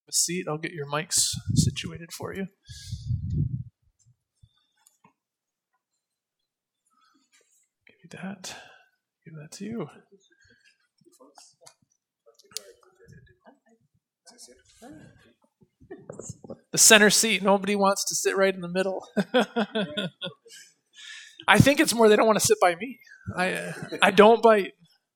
a seat. I'll get your mics situated for you. Give you that. Give that to you. The center seat. Nobody wants to sit right in the middle. I think it's more they don't want to sit by me. I don't bite.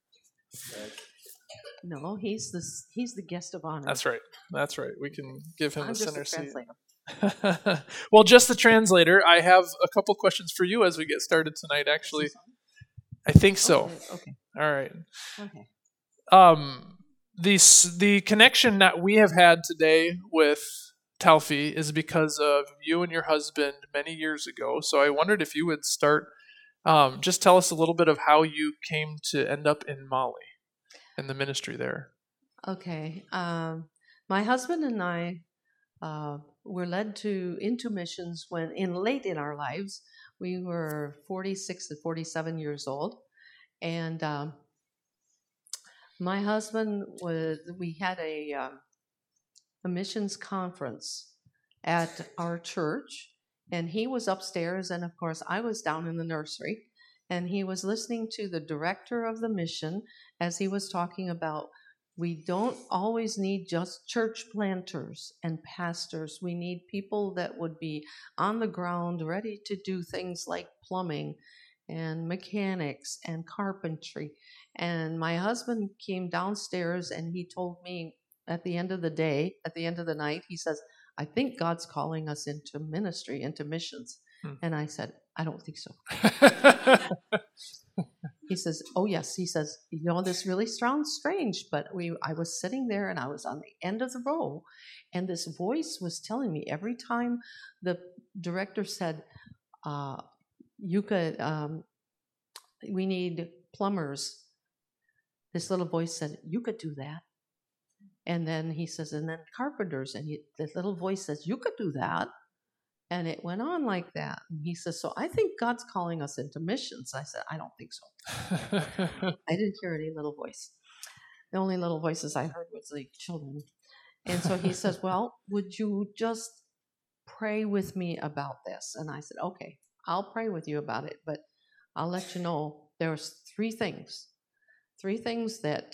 No, he's the guest of honor. That's right. That's right. We can give him I'm the just center the seat. translator. Well, just the translator. I have a couple questions for you as we get started tonight, actually. I think so. Okay. All right. Okay. The connection that we have had today with Talfi is because of you and your husband many years ago. So I wondered if you would start, just tell us a little bit of how you came to end up in Mali and the ministry there. Okay. My husband and I were led into missions when late in our lives. We were 46 and 47 years old, and my husband we had a missions conference at our church, and he was upstairs, and of course I was down in the nursery, and he was listening to the director of the mission as he was talking about we don't always need just church planters and pastors. We need people that would be on the ground ready to do things like plumbing and mechanics and carpentry. And my husband came downstairs and he told me at the end of the night, he says, I think God's calling us into ministry, into missions. And I said, I don't think so. He says, oh, yes. He says, this really sounds strange, but I was sitting there and I was on the end of the row, and this voice was telling me every time the director said, we need plumbers. This little voice said, you could do that. And then he says, and then carpenters. And this little voice says, you could do that. And it went on like that. And he says, so I think God's calling us into missions. I said, I don't think so. I didn't hear any little voice. The only little voices I heard was the children. And so he says, well, would you just pray with me about this? And I said, okay, I'll pray with you about it. But I'll let you know there's three things that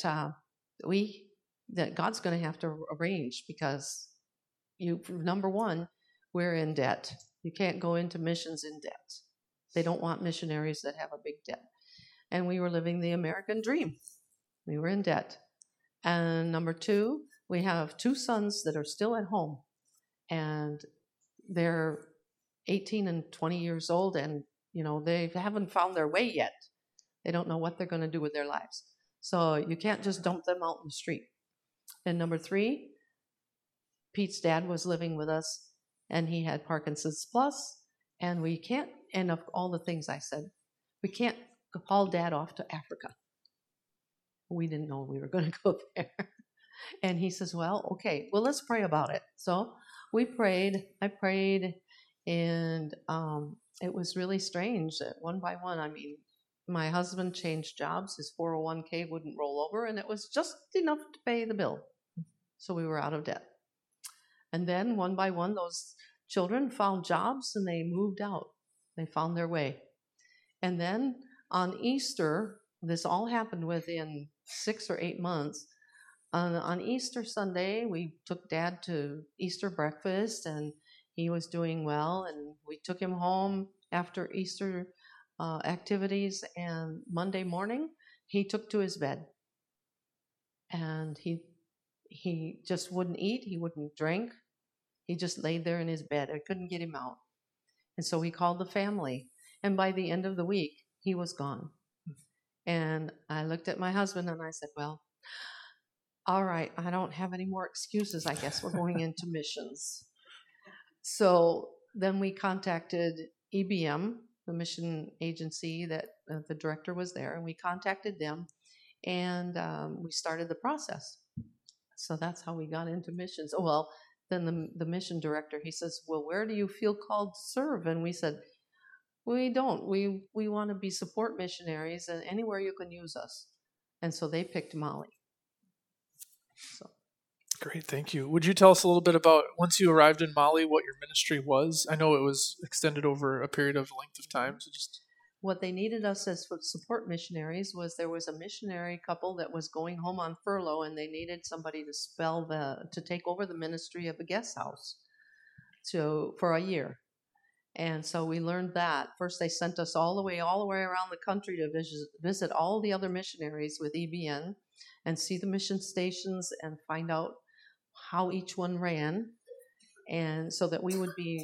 that God's going to have to arrange, because number one, we're in debt. You can't go into missions in debt. They don't want missionaries that have a big debt. And we were living the American dream. We were in debt. And number two, we have two sons that are still at home. And they're 18 and 20 years old, and they haven't found their way yet. They don't know what they're going to do with their lives. So you can't just dump them out in the street. And number three, Pete's dad was living with us, and he had Parkinson's plus, and we can't, and of all the things I said, we can't haul Dad off to Africa. We didn't know we were going to go there. And he says, well, okay, well, let's pray about it. So we prayed, I prayed, and it was really strange that one by one, my husband changed jobs, his 401k wouldn't roll over, and it was just enough to pay the bill. So we were out of debt. And then one by one, those children found jobs and they moved out. They found their way. And then on Easter, this all happened within 6 or 8 months. On Easter Sunday, we took Dad to Easter breakfast, and he was doing well. And we took him home after Easter activities. And Monday morning, he took to his bed. And he just wouldn't eat. He wouldn't drink. He just laid there in his bed. I couldn't get him out. And so we called the family. And by the end of the week, he was gone. And I looked at my husband and I said, well, all right, I don't have any more excuses. I guess we're going into missions. So then we contacted EBM, the mission agency that the director was there, and we contacted them, and we started the process. So that's how we got into missions. Oh, well, then the mission director, he says, well, where do you feel called to serve? And we said, we don't. We want to be support missionaries, and anywhere you can use us. And so they picked Mali. So Great, thank you. Would you tell us a little bit about, once you arrived in Mali, what your ministry was? I know it was extended over a period of length of time, so just. What they needed us as support missionaries was there was a missionary couple that was going home on furlough, and they needed somebody to take over the ministry of a guest house for a year. And so we learned that. First, they sent us all the way around the country to visit all the other missionaries with EBN and see the mission stations and find out how each one ran, and so that we would be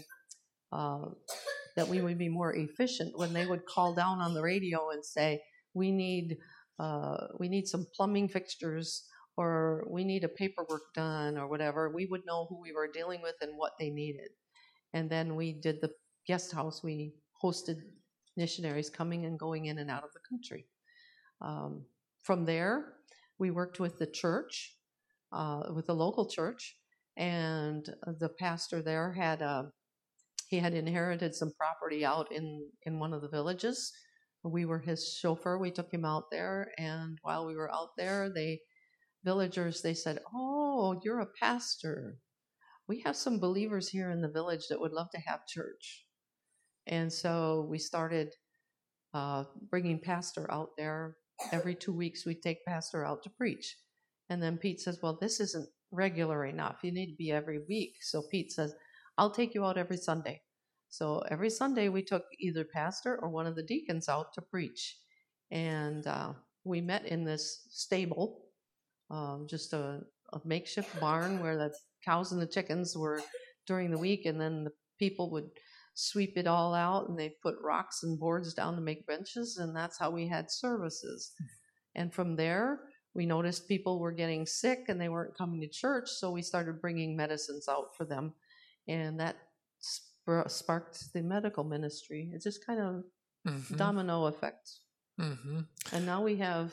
more efficient when they would call down on the radio and say, we need some plumbing fixtures, or we need a paperwork done, or whatever. We would know who we were dealing with and what they needed. And then we did the guest house. We hosted missionaries coming and going in and out of the country. From there, we worked with the church, with the local church, and the pastor there had inherited some property out in one of the villages. We were his chauffeur. We took him out there, and while we were out there, villagers said, "Oh, you're a pastor. We have some believers here in the village that would love to have church." And so we started bringing pastor out there. Every 2 weeks, we'd take pastor out to preach. And then Pete says, "Well, this isn't regular enough. You need to be every week." So Pete says, "I'll take you out every Sunday." So every Sunday we took either pastor or one of the deacons out to preach. And we met in this stable, just a makeshift barn where the cows and the chickens were during the week, and then the people would sweep it all out, and they'd put rocks and boards down to make benches, and that's how we had services. And from there, we noticed people were getting sick and they weren't coming to church, so we started bringing medicines out for them, and that sparked the medical ministry. It's just kind of domino effect. And now we have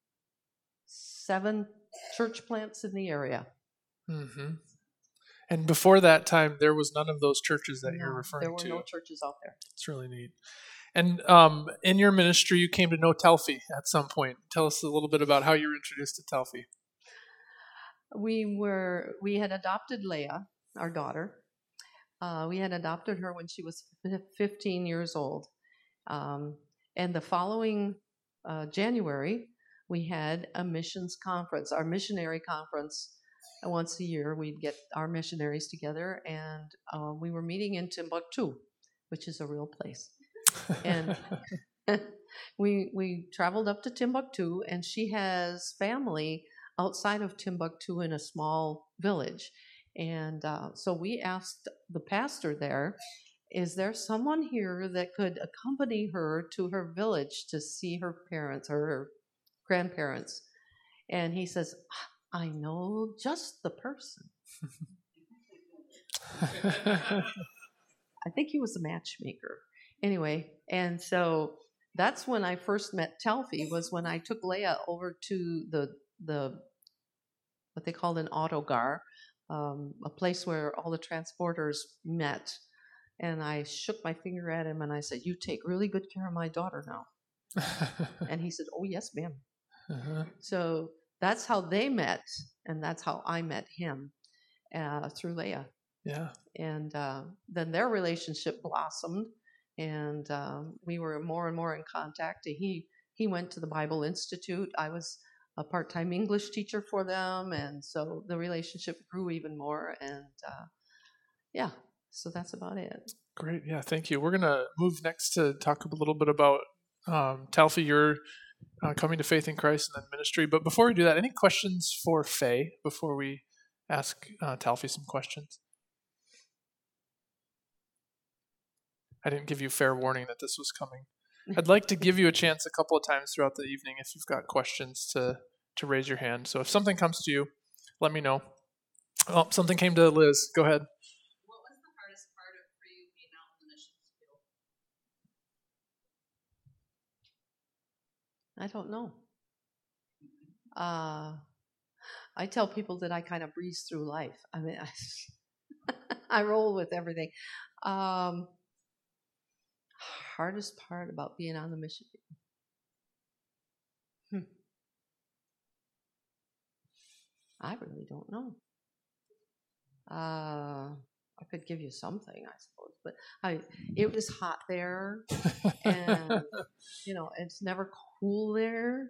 7 church plants in the area. And before that time, there was none of those churches that you're referring to. There were no churches out there. It's really neat. And in your ministry, you came to know Telfi at some point. Tell us a little bit about how you were introduced to Telfi. We had adopted Leah, our daughter. We had adopted her when she was 15 years old. And the following January, we had a missions conference, our missionary conference. Once a year, we'd get our missionaries together, and we were meeting in Timbuktu, which is a real place. And we traveled up to Timbuktu, and she has family outside of Timbuktu in a small village. And so we asked the pastor there, is there someone here that could accompany her to her village to see her parents or her grandparents? And he says, "I know just the person." I think he was a matchmaker. Anyway, and so that's when I first met Telfi, was when I took Leah over to the what they called an autogar, a place where all the transporters met. And I shook my finger at him and I said, "You take really good care of my daughter now." And he said, "Oh, yes, ma'am." So that's how they met, and that's how I met him, through Leah. Yeah. And then their relationship blossomed, and we were more and more in contact. He went to the Bible Institute. I was a part-time English teacher for them, and so the relationship grew even more. And yeah, so that's about it. Great. Yeah, thank you. We're going to move next to talk a little bit about Telfi, your coming to faith in Christ and then ministry. But before we do that, any questions for Faye before we ask Telfi some questions? I didn't give you fair warning that this was coming. I'd like to give you a chance a couple of times throughout the evening if you've got questions to raise your hand. So if something comes to you, let me know. Oh, something came to Liz. Go ahead. What was the hardest part for you being out in the missions field? I don't know. I tell people that I kind of breeze through life. I mean, I roll with everything. Hardest part about being on the mission field? I really don't know. I could give you something, I suppose, but it was hot there, and it's never cool there.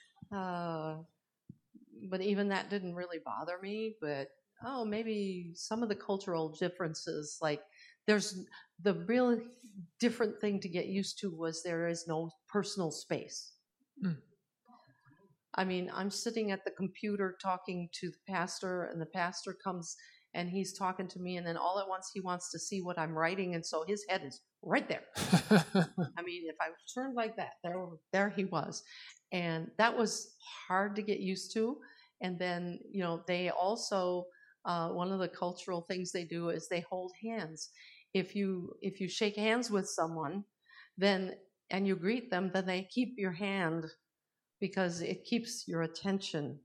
But even that didn't really bother me. But maybe some of the cultural differences, like there's the real different thing to get used to was there is no personal space. I mean, I'm sitting at the computer talking to the pastor, and the pastor comes and he's talking to me, and then all at once he wants to see what I'm writing, and so his head is right there. I mean, if I turned like that, there he was. And that was hard to get used to. And then, they also, one of the cultural things they do is they hold hands. If you shake hands with someone, and you greet them, then they keep your hand because it keeps your attention.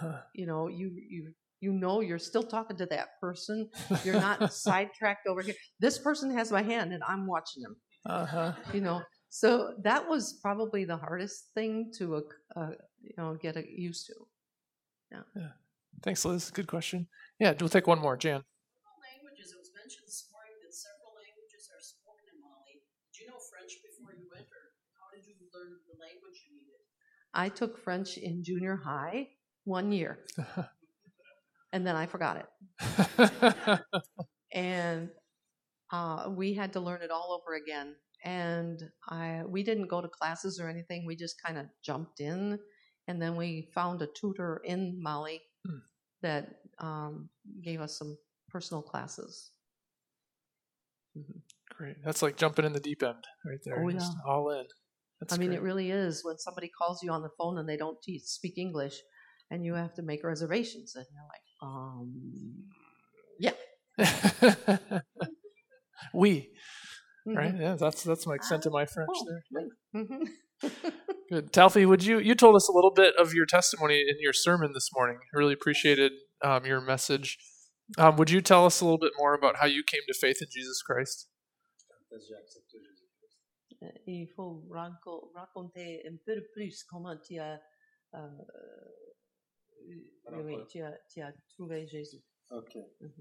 You're still talking to that person. You're not sidetracked over here. This person has my hand and I'm watching them. So that was probably the hardest thing to get used to. Yeah. Thanks, Liz. Good question. Yeah, we'll take one more. Jan. Languages. It was mentioned this morning that several languages are spoken in Mali. Did you know French before you went, or how did you learn the language you needed? I took French in junior high 1 year, and then I forgot it. And we had to learn it all over again. And we didn't go to classes or anything. We just kind of jumped in, and then we found a tutor in Mali that gave us some personal classes. Mm-hmm. Great. That's like jumping in the deep end right there. Oh, yeah. Just all in. That's great. It really is. When somebody calls you on the phone and they don't speak English, and you have to make reservations, and you're like, yeah. Oui. Right? Yeah, that's my extent of my French there. Mm-hmm. Good. Talfi, you told us a little bit of your testimony in your sermon this morning. I really appreciated your message. Would you tell us a little bit more about how you came to faith in Jesus Christ? Il faut raconter un peu plus comment tu as trouvé Jésus. Ok.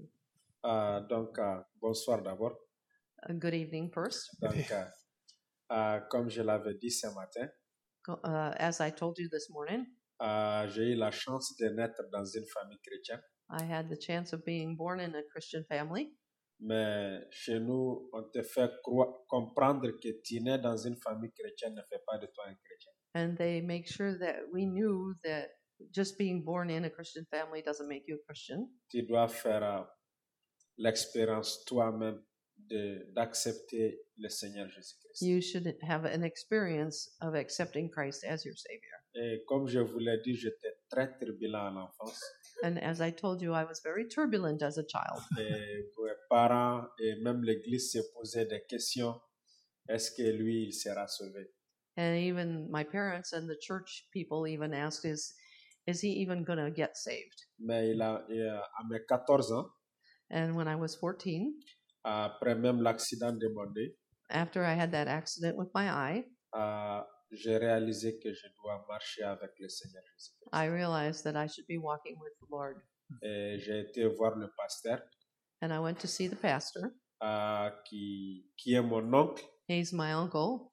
Donc, bonsoir d'abord. Good evening first. Donc, comme je l'avais dit ce matin, as I told you this morning, j'ai eu la chance de naître dans une famille chrétienne. I had the chance of being born in a Christian family. Mais chez nous, on te fait comprendre que tu nais dans une famille chrétienne ne fait pas de toi un chrétien. And they make sure that we knew that just being born in a Christian family doesn't make you a Christian. Tu dois faire l'expérience toi-même d'accepter le Seigneur Jésus-Christ. You should have an experience of accepting Christ as your Savior. Et comme je vous l'ai dit, j'étais très turbulent à l'enfance. And as I told you, I was very turbulent as a child. Et mes parents et même l'Église se posaient des questions. Est-ce que lui, il sera sauvé? And even my parents and the church people even asked, is he even going to get saved? Mais à mes 14 ans, and when I was 14, après même l'accident de mon œil, after I had that accident with my eye, j'ai réalisé que je dois marcher avec le Seigneur Jésus-Christ. I realized that I should be walking with the Lord. Et j'ai été voir le pasteur. And I went to see the pastor. Qui est mon oncle. He's my uncle.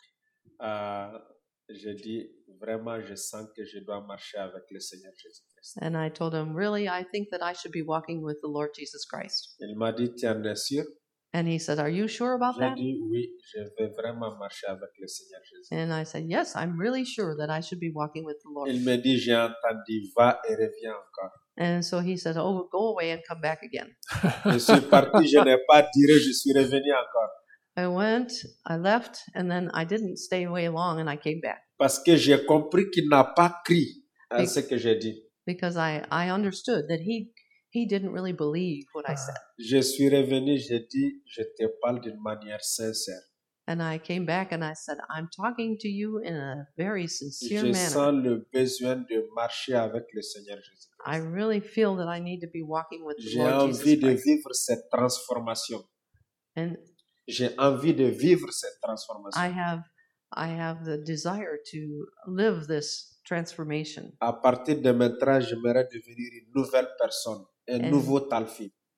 J'ai dit, vraiment, je sens que je dois marcher avec le Seigneur Jésus-Christ. And I told him, really, I think that I should be walking with the Lord Jesus Christ. Il m'a dit, tu en es sûr? And he said, are you sure about that? J'ai dit, oui, je vais vraiment marcher avec le Seigneur Jésus. And I said, yes, I'm really sure that I should be walking with the Lord. Il me dit, j'ai entendu, va et reviens encore. And so he said, oh, go away and come back again. Je suis parti, je n'ai pas tiré, je suis revenu encore. I went, I left, and then I didn't stay away long, and I came back. Parce que j'ai compris qu'il n'a pas cru à ce que j'ai dit. Because I understood that he didn't really believe what I said. Je suis revenu, j'ai dit, je te parle d'une manière sincère. And I came back and I said, I'm talking to you in a very sincere Je manner. sens le besoin de marcher avec le Seigneur Jésus. I really feel that I need to be walking with the J'ai Lord envie Jesus de Christ. vivre cette transformation. And J'ai envie de vivre cette transformation. I have the desire to live this transformation. À partir de maintenant, j'aimerais devenir une nouvelle personne, un nouveau Talfi.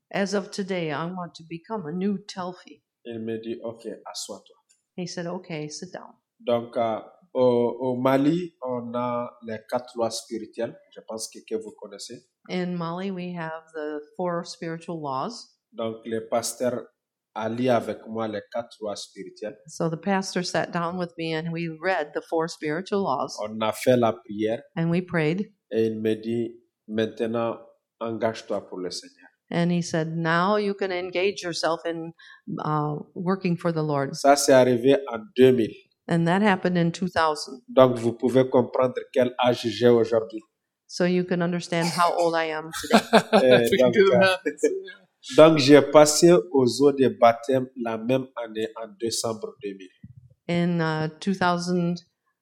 as of today, I want to become a new Telfi. Il me dit, OK, assois-toi. He said, okay, sit down. Donc, au Mali, on a les 4 lois spirituelles. Je pense que vous connaissez. In Mali, we have the 4 spiritual laws. Donc, le pasteur a lu avec moi les 4 lois spirituelles. So the pastor sat down with me and we read the 4 spiritual laws On a fait la prière and we prayed. et il me dit, maintenant, engage-toi pour le Seigneur. And he said, now you can engage yourself in working for the Lord. Ça, c'est arrivé en 2000. And that happened in 2000. Donc, vous pouvez comprendre quel âge j'ai aujourd'hui. So you can understand how old I am today. If we can do the math. Donc, j'ai passé aux eaux de baptême la même année, en décembre 2000. In 2000,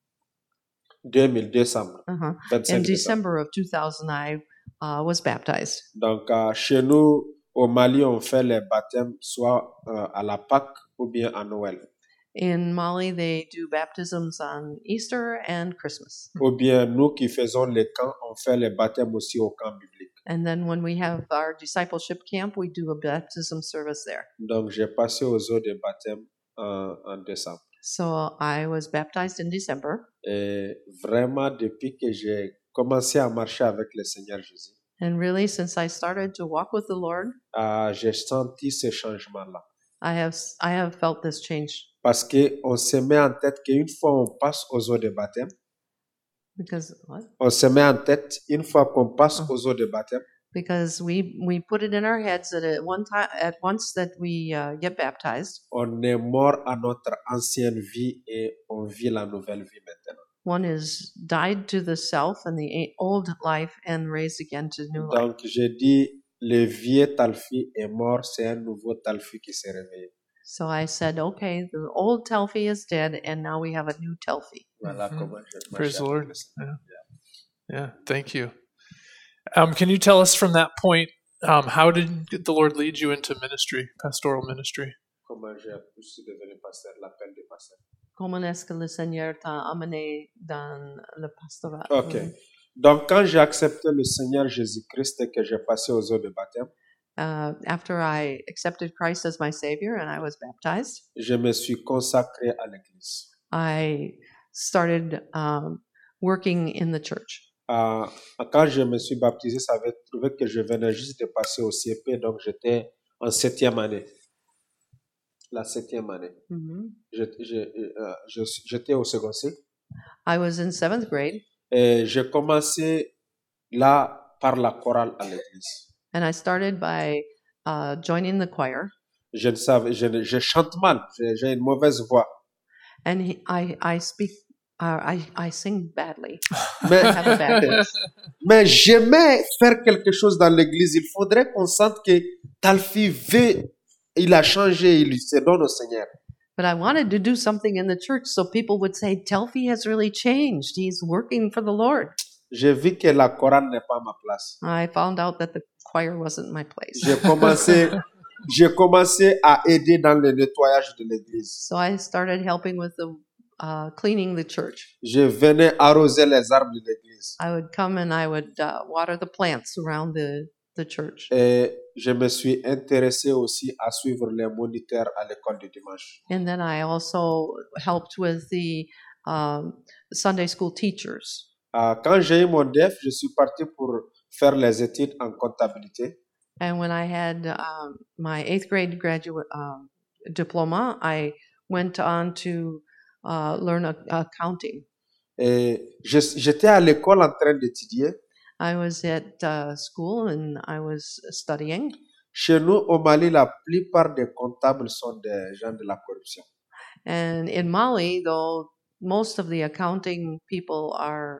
2000, décembre. 25 in décembre. December of 2000, I was baptized. Donc, chez nous, au Mali, on fait les baptêmes soit à la Pâque ou bien à Noël. In Mali, they do baptisms on Easter and Christmas. Ou bien nous qui faisons les camps, on fait les baptêmes aussi au camp biblique. And then when we have our discipleship camp, we do a baptism service there. Donc, j'ai passé aux eaux de baptême en décembre. So I was baptized in December. Et vraiment, depuis que j'ai commencé à marcher avec le Seigneur Jésus, And really, since I started to walk with the Lord, j'ai senti ce changement-là. I have felt this change. Parce qu'on se met en tête qu'une fois on passe aux eaux de baptême, Because what? on se met en tête, une fois qu'on passe aux eaux de baptême, Because we put it in our heads that at once that we get baptized, on est mort à notre ancienne vie et on vit la nouvelle vie maintenant. one is died to the self and the old life and raised again to new life. Donc, je dis, le vieux Talfi est mort, c'est un nouveau Talfi qui s'est réveillé. So I said, okay, the old Telfi is dead, and now we have a new Telfi. Voilà comment je marche Praise the avec Lord. le Seigneur. Yeah, thank you. Can you tell us from that point, how did the Lord lead you into ministry, pastoral ministry? Comment j'ai pu devenir pasteur, l'appel de pasteur. Comment est-ce que le Seigneur t'a amené dans le pastorat? OK. Donc, quand j'ai accepté le Seigneur Jésus-Christ et que j'ai passé aux eaux de baptême, After I accepted Christ as my Savior and I was baptized, je me suis consacré à l'Église. I started working in the church. Quand je me suis baptisé, ça avait trouvé que je venais juste de passer au CP, donc j'étais en 7e année. La 7e année. Mhm. J'étais au second cycle. I was in 7th grade, Et j'ai commencé là par la chorale à l'église. and I started by joining the choir. Je ne savais, je chante mal, j'ai une mauvaise voix. And I speak, I sing badly. Mais, I have a bad voice. mais j'aimais faire quelque chose dans l'église. Il faudrait qu'on sente que Talfi veut, il a changé, il se donne au Seigneur. But I wanted to do something in the church so people would say, Telfi has really changed. He's working for the Lord. J'ai vu que la chorale n'est pas ma place. I found out that the choir wasn't my place. J'ai commencé à aider dans le nettoyage de l'église. So I started helping with the cleaning the church. Je venais arroser les arbres de l'église. I would come and I would water the plants around the church. Et je me suis intéressé aussi à suivre les moniteurs à l'école du dimanche. And then I also helped with the Sunday school teachers. Quand j'ai eu mon DEF, je suis parti pour faire les études en comptabilité. And when I had my 8th grade graduate diploma, I went on to learn accounting. Et j'étais à l'école en train d'étudier. I was at school and I was studying. Chez nous, au Mali, la plupart des comptables sont des gens de la corruption. And in Mali, though, most of the accounting people are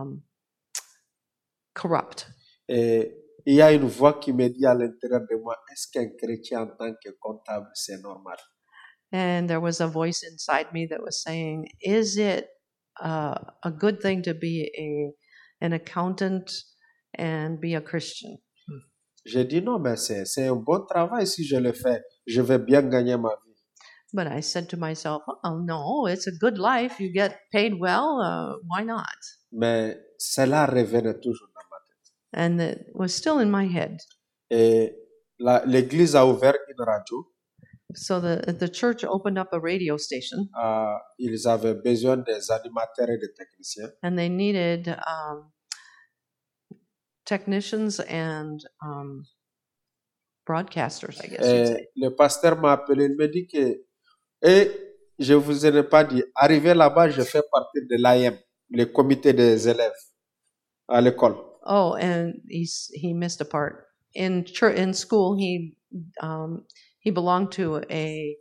corrupt. Et il y a une voix qui me dit à l'intérieur de moi, est-ce qu'un chrétien en tant que comptable, c'est normal? And there was a voice inside me that was saying, is it a good thing to be an accountant and be a Christian? J'ai dit non, mais c'est un bon travail si je le fais. Je vais bien gagner ma vie. But I said to myself, oh, no, it's a good life. You get paid well. Why not? Mais cela revenait toujours dans ma tête. And it was still in my head. Et L'église a ouvert une radio. So the church opened up a radio station, Ils avaient besoin des animateurs et des techniciens. and they needed technicians and broadcasters, I guess you'd Et say. le pasteur m'a appelé, il me dit que, et je vous ai pas dit, arrivé là-bas, je fais partie de l'AM, le comité des élèves à l'école. Oh, and he missed a part. In school, he belonged to a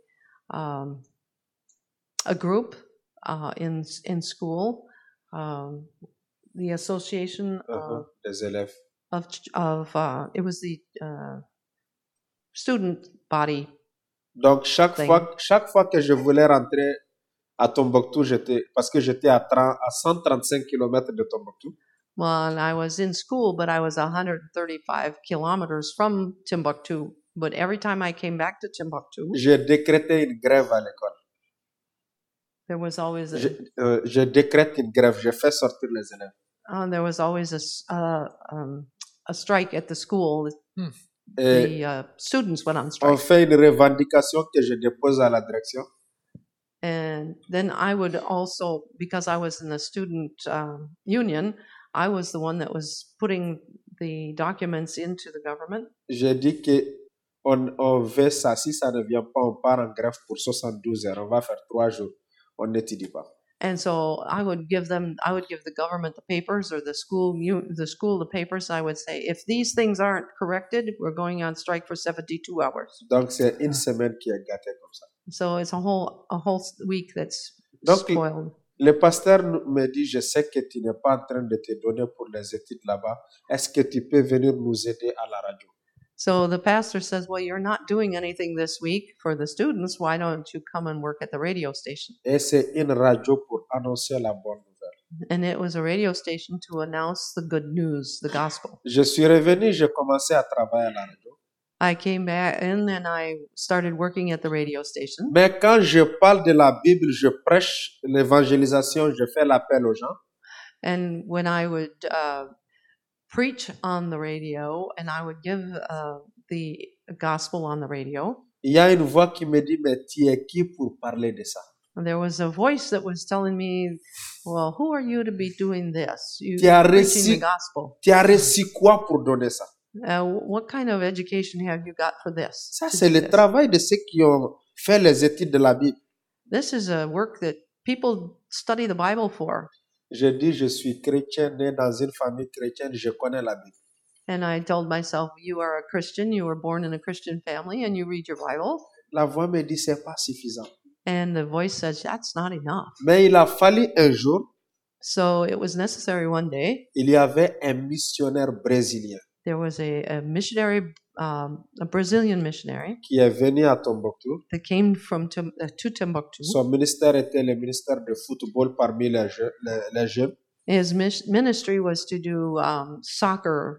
group in school, the association Des élèves. of it was the student body. Donc, chaque Thing. fois que je voulais rentrer à Tombouctou, parce que j'étais à 135 km de Tombouctou, Well, and I was in school, but I was 135 kilometers from Timbuktu. But every time I came back to Timbuktu, j'ai décrété une grève à l'école. there was always Je décrète une grève, je fais sortir les élèves. a strike at the school. Et The students went on on strike. fait une revendication que je dépose à la direction. And then I would also, because I was in the student union, I was the one that was putting the documents into the government. J'ai dit que on veut ça. Si ça ne vient pas, on part en grève pour 72 heures. On va faire 3 jours. On n'étudie pas. And so I would give the government the papers, or the school the papers. I would say, if these things aren't corrected, we're going on strike for 72 hours. Donc, c'est une semaine qui est gâtée comme ça. So it's a whole week that's Donc, spoiled. le pasteur me dit, je sais que tu n'es pas en train de te donner pour les études là-bas. Est-ce que tu peux venir nous aider à la radio? So the pastor says, well, you're not doing anything this week for the students. Why don't you come and work at the radio station? Et c'est une radio pour annoncer la bonne nouvelle. And it was a radio station to announce the good news, the gospel. Je suis revenu, j'ai commencé à travailler à la radio. I came back in and I started working at the radio station. Mais quand je parle de la Bible, je prêche l'évangélisation, je fais l'appel aux gens. And when I would preach on the radio and I would give the gospel on the radio, Il y a une voix qui me dit, mais tu es qui pour parler de ça? there was a voice that was telling me, well, who are you to be doing this? You Tu as preaching reçu, the gospel. tu as reçu quoi pour donner ça? What kind of education have you got for this? Ça, to c'est do le this? travail de ceux qui ont fait les études de la Bible. This is a work that people study the Bible for. Je dis, je suis chrétien, né dans une famille chrétienne, je connais la Bible. And I told myself, you are a Christian, you were born in a Christian family, and you read your Bible. La voix me dit, c'est pas suffisant. And the voice says, that's not enough. Mais il a fallu un jour, So it was necessary one day. il y avait un missionnaire brésilien There was a missionary, a Brazilian missionary qui est venu à Tombouctou. that came to Timbuktu. Son ministère était le ministère de football parmi les jeunes. His ministry was to do soccer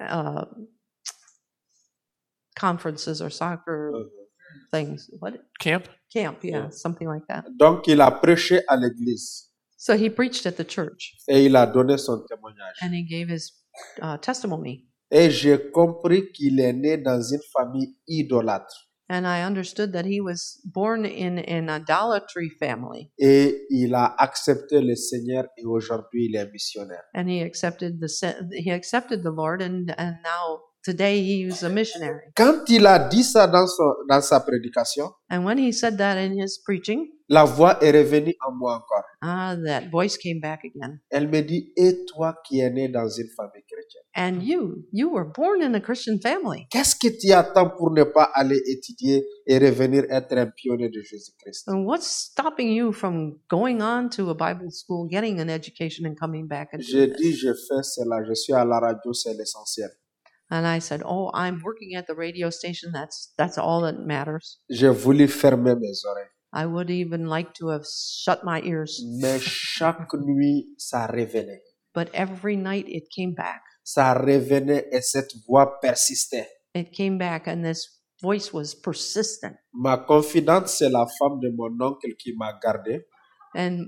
conferences or soccer things. What? Camp? Camp, yeah, something like that. Donc, il a prêché à l'église So he preached at the church et il a donné son témoignage. and he gave his testimony. Et j'ai compris qu'il est né dans une famille idolâtre. And I understood that he was born in an idolatry family, Et il a accepté le Seigneur et aujourd'hui il est missionnaire. and he accepted the Lord, and now today he's a missionary. Quand il a dit ça dans sa prédication, And when he said that in his preaching, la voix est revenue en moi encore. that voice came back again. Elle me dit, et toi qui es né dans une famille chrétienne, And you were born in a Christian family. qu'est-ce que tu attends pour ne pas aller étudier et revenir être un pionnier de Jésus-Christ? And what's stopping you from going on to a Bible school, getting an education, and coming back and J'ai doing dit, this? je fais cela, je suis à la radio, c'est l'essentiel. And I said, oh, I'm working at the radio station. That's all that matters. J'ai voulu fermer mes oreilles. I would even like to have shut my ears. Mais chaque nuit, ça revenait. But every night it came back. Ça revenait et cette voix persistait. It came back, and this voice was persistent. Ma confidente, c'est la femme de mon oncle qui m'a gardé. And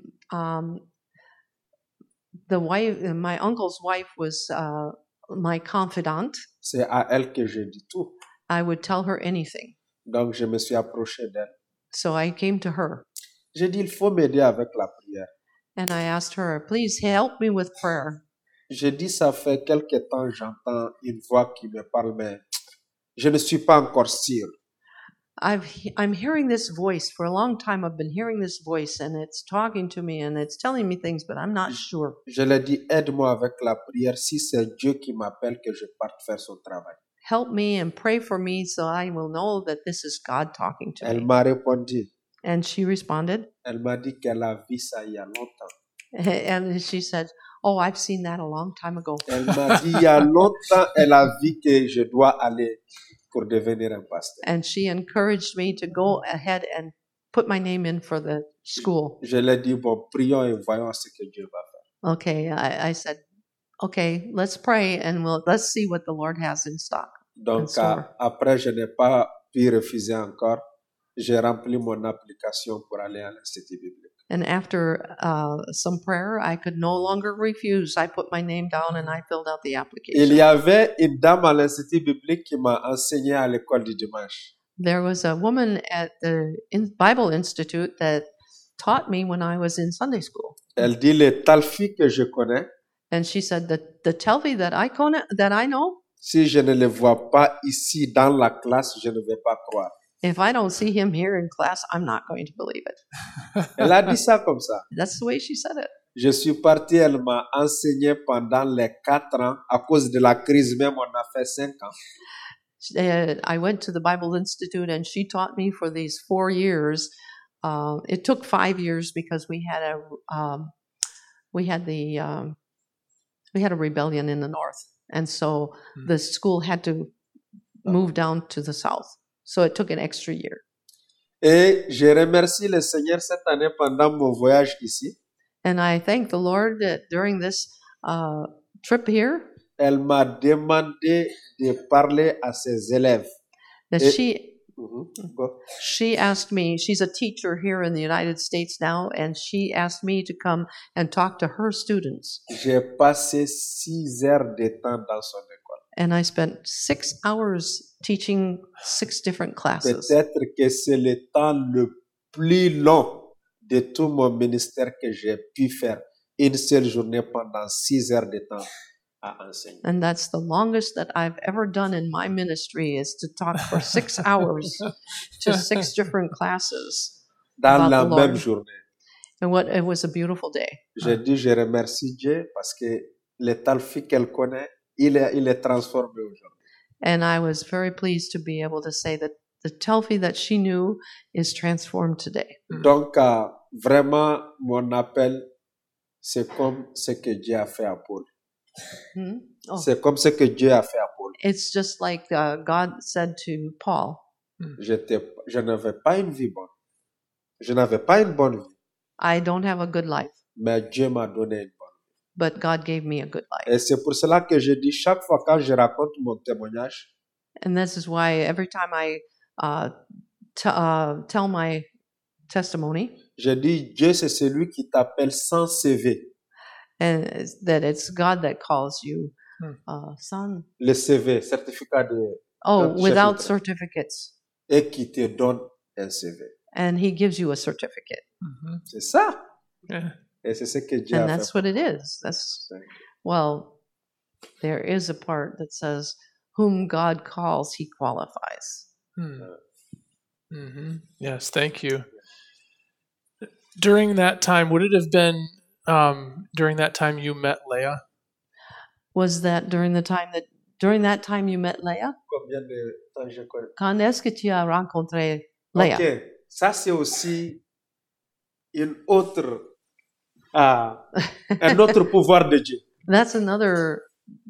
my uncle's wife was my confidant. C'est à elle que je dis tout. I would tell her anything. Donc, je me suis approché d'elle. So I came to her J'ai dit, il faut m'aider avec la prière. and I asked her, please help me with prayer. J'ai dit, ça fait quelque temps, j'entends une voix qui me parle, mais je ne suis pas encore sûr. I'm hearing this voice. For a long time, I've been hearing this voice, and it's talking to me, and it's telling me things, but I'm not sure. Je lui ai dit, aide-moi avec la prière si c'est Dieu qui m'appelle que je parte faire son travail. Help me and pray for me so I will know that this is God talking to Elle me. m'a répondu. And she responded, Elle m'a dit qu'elle a vu ça il y a longtemps. and she said, oh, I've seen that a long time ago. Elle m'a dit, il y a longtemps, elle a vu que je dois aller pour devenir un pasteur. And she encouraged me to go ahead and put my name in for the school. Je lui ai dit, bon, prions et voyons ce que Dieu va faire. Okay, I said, okay, let's pray and let's see what the Lord has in stock. Donc, Bonsoir. après, je n'ai pas pu refuser encore. J'ai rempli mon application pour aller à l'Institut biblique. And after some prayer, I could no longer refuse. I put my name down and I filled out the Il application. y avait une dame à l'Institut biblique qui m'a enseigné à l'école du dimanche. There was a woman at the Bible Institute that taught me when I was in Sunday school. Elle dit, les Talfi que je connais, And she said that the Telvi that I know, si je ne le vois pas ici dans la classe, je ne vais pas croire. if I don't see him here in class, I'm not going to believe it. Elle a dit ça comme ça. That's the way she said it. Je suis parti, elle m'a enseigné pendant les 4 ans. À cause de la crise même, on a fait 5 ans. I went to the Bible Institute and she taught me for these 4 years. It took 5 years because we had a rebellion in the north, and so the school had to move down to the south. So it took an extra year. Et je remercie le Seigneur cette année pendant mon voyage ici. And I thank the Lord that during this trip here, Elle m'a demandé de parler à ses élèves. that Et- Bon. she asked me. She's a teacher here in the United States now, and she asked me to come and talk to her students. J'ai passé 6 heures de temps dans son école. And I spent 6 hours teaching 6 different classes. Peut-être que c'est le temps le plus long de tout mon ministère que j'ai pu faire. Une seule journée pendant 6 heures de temps à enseigner. And that's the longest that I've ever done in my ministry, is to talk for 6 hours to 6 different classes. Dans About la the même Lord. journée. And it was a beautiful day. J'ai dit, je remercie Dieu parce que le Talfi qu'elle connaît, il est transformé aujourd'hui. And I was very pleased to be able to say that the Telfi that she knew is transformed today. Donc, vraiment, mon appel, c'est comme ce que Dieu a fait à Paul. Hmm? Oh. C'est comme ce que Dieu a fait à Paul. It's just like God said to Paul, Je n'avais pas une vie bonne. Je n'avais pas une bonne vie. I don't have a good life, Mais Dieu m'a donné une bonne vie. but God gave me a good life. Et c'est pour cela que je dis chaque fois quand je raconte mon témoignage, And this is why every time I tell my testimony, je dis Dieu c'est celui qui t'appelle sans CV. and that it's God that calls you son. Le CV, certificat de... Oh, Chef without Ultra. certificates. Et qui te donne un CV. And he gives you a certificate. C'est ça. Yeah. Et c'est ce que Dieu And a that's fait. what it is. That's, Thank you. well, there is a part that says, whom God calls, he qualifies. Yes, thank you. During that time, would it have been during that time you met Leah? Was that during that time you met Leah? Combien de temps je connais? Quand est-ce que tu as rencontré Leah? Ok, ça c'est aussi une autre, un autre pouvoir de Dieu. That's another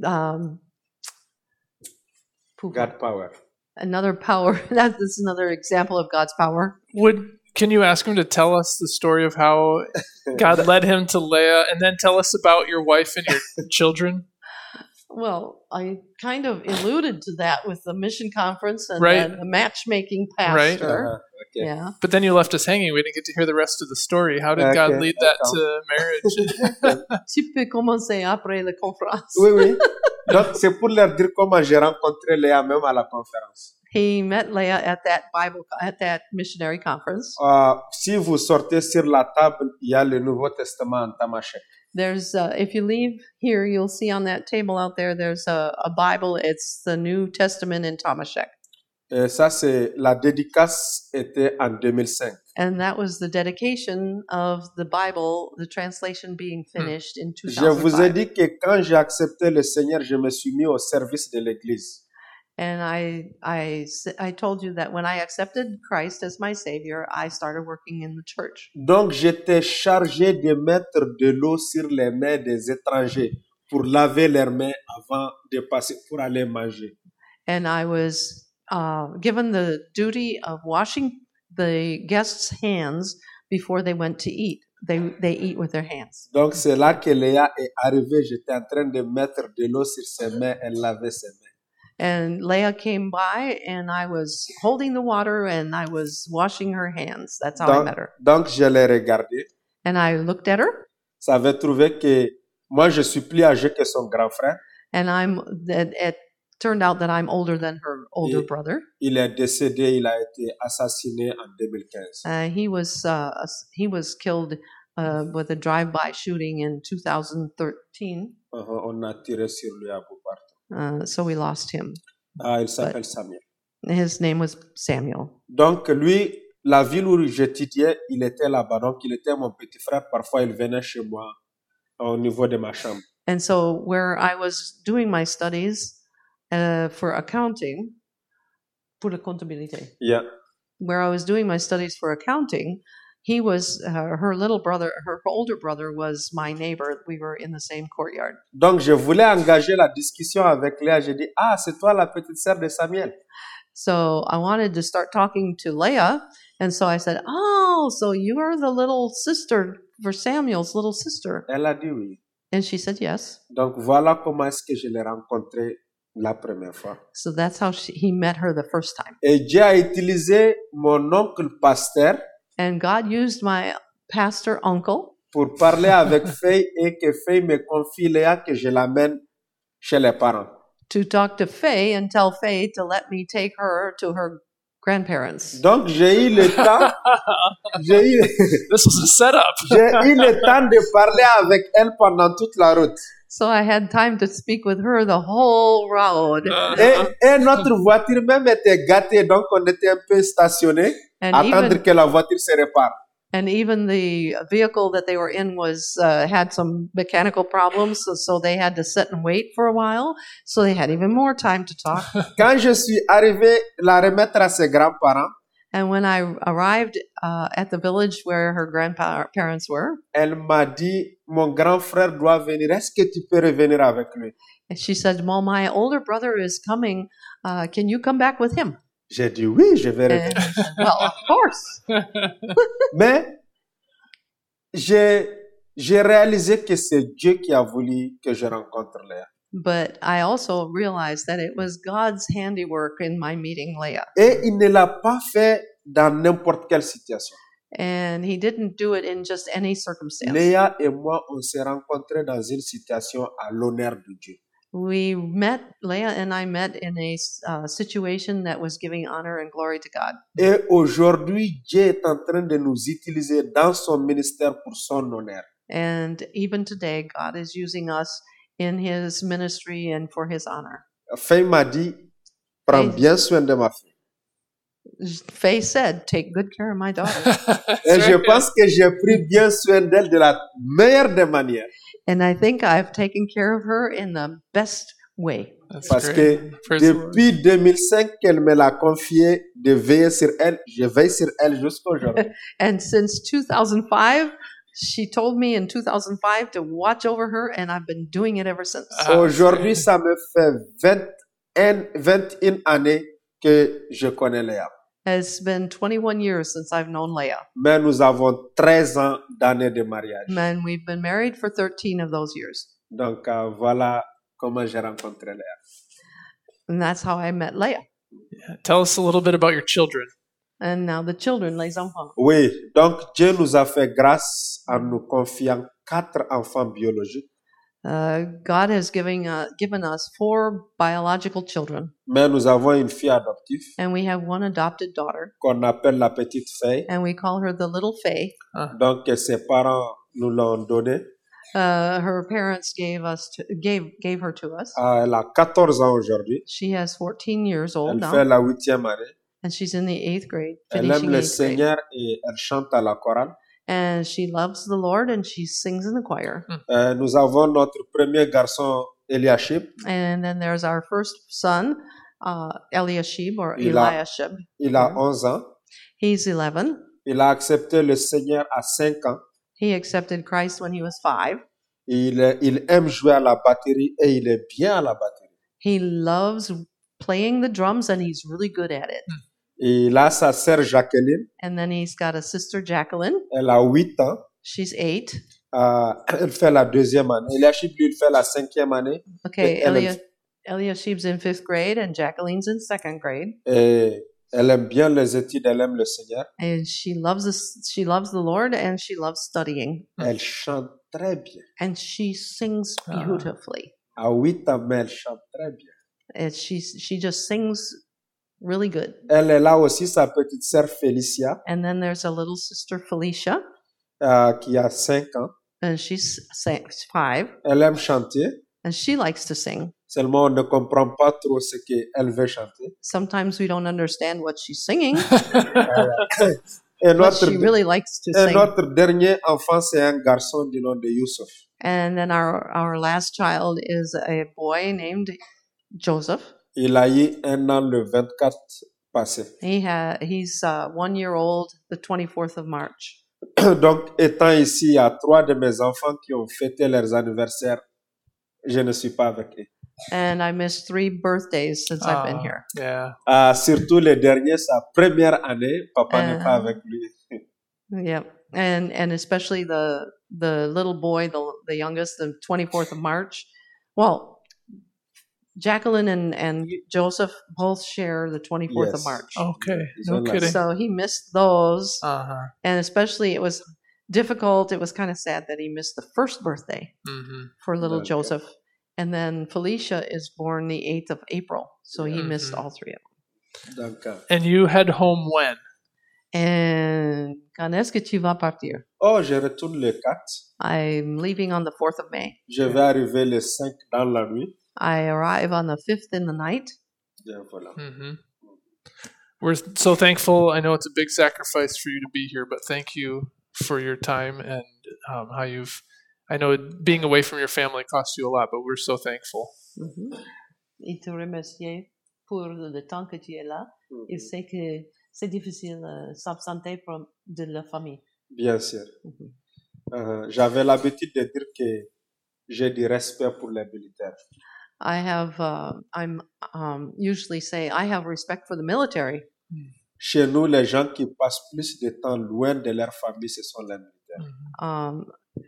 God power. another power. That's another example of God's power. Can you ask him to tell us the story of how God led him to Leah, and then tell us about your wife and your children? Well, I kind of alluded to that with the mission conference and Right. then the matchmaking Right. pastor. Okay. Yeah. But then you left us hanging. We didn't get to hear the rest of the story. How did God Okay, lead that d'accord. to marriage? Tu peux commencer après la conférence. Oui, oui. Donc, c'est pour leur dire comment j'ai rencontré Léa même à la conférence. He met Leah at that missionary conference. Si vous sortez sur la table, il y a le Nouveau Testament en tamashek. There's, if you leave here, you'll see on that table out there, there's a Bible. It's the New Testament in Tamashek. Et ça, c'est la dédicace était en 2005. And that was the dedication of the Bible, the translation being finished in Je vous ai 2005. dit que quand j'ai accepté le Seigneur, je me suis mis au service de l'Église. And I told you that when I accepted Christ as my Savior, I started working in the church. Donc, j'étais chargé de mettre de l'eau sur les mains des étrangers pour laver leurs mains avant de passer pour aller manger. And I was given the duty of washing the guests' hands before they went to eat. They eat with their hands. Donc, c'est là que Léa est arrivée. J'étais en train de mettre de l'eau sur ses mains. Elle lavait ses mains. And Leah came by, and I was holding the water, and I was washing her hands. That's how I met her. Donc, je l'ai regardée. And I looked at her, Ça avait trouvé que moi, je suis plus âgé que son grand frère. and it turned out that I'm older than her older brother. Il est décédé, il a été assassiné en 2015. He was killed with a drive-by shooting in 2013. On a tiré sur lui à bout partout. So we lost him. Il s'appelle Samuel. His name was Samuel. Donc, lui, la ville où j'étudiais, il était là-bas. Donc, il était mon petit frère. Parfois, il venait chez moi au niveau de ma chambre. And so where I was doing my studies for accounting, pour la comptabilité, Yeah. where I was doing my studies for accounting, he was her older brother was my neighbor. We were in the same courtyard. Donc, je voulais engager la discussion avec Léa. J'ai dit, ah, c'est toi la petite sœur de Samuel. So I wanted to start talking to Leah, and so I said, "Oh, so you are the little sister for Samuel's little sister?" Elle a dit oui. And she said yes. Donc, voilà comment est-ce que je l'ai rencontrée la première fois. So that's how he met her the first time. Et Dieu a utilisé mon oncle pasteur And God used my pastor uncle pour parler avec Faye et que Faye me confie Léa que je l'amène chez les parents. to talk to Faye and tell Faye to let me take her to her grandparents. Donc, j'ai eu le temps, j'ai eu, This was a setup. j'ai eu le temps de parler avec elle pendant toute la route. So I had time to speak with her the whole road. Et notre voiture même était gâtée, donc on était un peu stationné, And attendre even que la voiture se répare. And even the vehicle that they were in was had some mechanical problems, so they had to sit and wait for a while. So they had even more time to talk. Quand je suis arrivé la remettre à ses grands-parents, And when I arrived at the village where her grandparents were, elle m'a dit, mon grand frère doit venir, est-ce que tu peux revenir avec lui? and she said, "Well, my older brother is coming. Can you come back with him?" J'ai dit oui, je vais revenir. And, well, of course. Mais j'ai réalisé que c'est Dieu qui a voulu que je rencontre Léa. But I also realized that it was God's handiwork in my meeting Leah. Et il ne l'a pas fait dans n'importe quelle situation. And he didn't do it in just any circumstance. Léa et moi, on s'est rencontrés dans une situation à l'honneur de Dieu. Leah and I met in a situation that was giving honor and glory to God. Et aujourd'hui, Dieu est en train de nous utiliser dans son ministère pour son honneur. And even today, God is using us in his ministry and for his honor. Faye m'a dit, prends bien soin de ma fille. Faye said, "Take good care of my daughter." Et je pense que j'ai pris bien soin d'elle de la meilleure des manières. And I think I've taken care of her in the best way. That's Parce great. que Praise the Lord. depuis 2005 qu'elle me l'a confié de veiller sur elle, je veille sur elle jusqu'à aujourd'hui. And since 2005, she told me in 2005 to watch over her, and I've been doing it ever since. Aujourd'hui, ça me fait 21 années que je connais Léa. It's been 21 years since I've known Leah. Mais nous avons 13 ans d'années de mariage. And we've been married for 13 of those years. Donc voilà comment j'ai rencontré Léa. And that's how I met Leah. Tell us a little bit about your children. And now the children, les enfants. Oui, donc Dieu nous a fait grâce en nous confiant 4 enfants biologiques. God has given us 4 biological children, mais nous avons une fille adoptive and we have one adopted daughter, qu'on appelle la petite Faye. and we call her the little Faye. Donc, ses parents nous l'ont donnée. Her parents gave her to us. Elle a 14 ans aujourd'hui. She has 14 years old Elle now, fait la 8e année. and she's in the 8th grade, Elle aime finishing le 8th grade. Seigneur et elle chante à la chorale. And she loves the Lord, and she sings in the choir. Nous avons notre premier garçon, Eliashib. And then there's our first son, Eliashib or Il a- Eliashib. Il a 11 ans. He's 11. Il a accepté le Seigneur à 5 ans. He accepted Christ when he was 5. Il aime jouer à la batterie et il est bien à la batterie. He loves playing the drums, and he's really good at it. Et il a sa sœur Jacqueline. And then he's got a sister, Jacqueline. Elle a 8 ans. She's 8. Elle fait la 2e année. Eliashib, lui, il fait la 5e année. Okay, Et elle, Eliashib's in 5th grade, and Jacqueline's in 2nd grade. et elle aime bien les études, elle aime le Seigneur. And she loves the Lord, and she loves studying. Elle chante très bien. And she sings beautifully. À 8 ans, mais elle chante très bien. And she just sings really good. Elle a aussi sa petite sœur Félicia, And then there's a little sister, Felicia, qui a 5 ans. and she's 5, Elle aime chanter. and she likes to sing. Seulement, on ne comprend pas trop ce qu'elle veut chanter. Sometimes we don't understand what she's singing, Et but she really likes to sing. notre dernier enfant, c'est un garçon du nom de Youssef. And then our last child is a boy named Joseph. Il a eu 1 an le 24 passé. He's 1 year old the 24th of March. Donc, étant ici, il y a 3 de mes enfants qui ont fêté leurs anniversaires. Je ne suis pas avec eux. And I missed 3 birthdays since I've been here. Yeah. Surtout le dernier, sa première année, papa n'est pas avec lui. Yep. And especially the little boy, the youngest, the 24th of March. Well, Jacqueline and Joseph both share the 24th of Yes. March. Okay. So No nice. kidding. So he missed those. Uh-huh. And especially it was difficult. It was kind of sad that he missed the first birthday Mm-hmm. for little Okay. Joseph. And then Felicia is born the 8th of April. So he missed Mhm. all 3 of them. Donc, And you head home when? And quand est-ce que tu vas partir? je retourne le 4. I'm leaving on the 4th of May. Je vais arriver le 5 dans la nuit. I arrive on the 5th in the night. Bien, voilà. Mm-hmm. We're so thankful. I know it's a big sacrifice for you to be here, but thank you for your time and how you've. I know being away from your family costs you a lot, but we're so thankful. Il te remercie pour le temps que tu es là. Il sait que c'est difficile s'absenter de la famille. Bien sûr. J'avais l'habitude de dire que j'ai du respect pour les militaires. I'm usually say I have respect for the military. Chez nous, les gens qui passent plus de temps loin de leur famille, ce sont les militaires.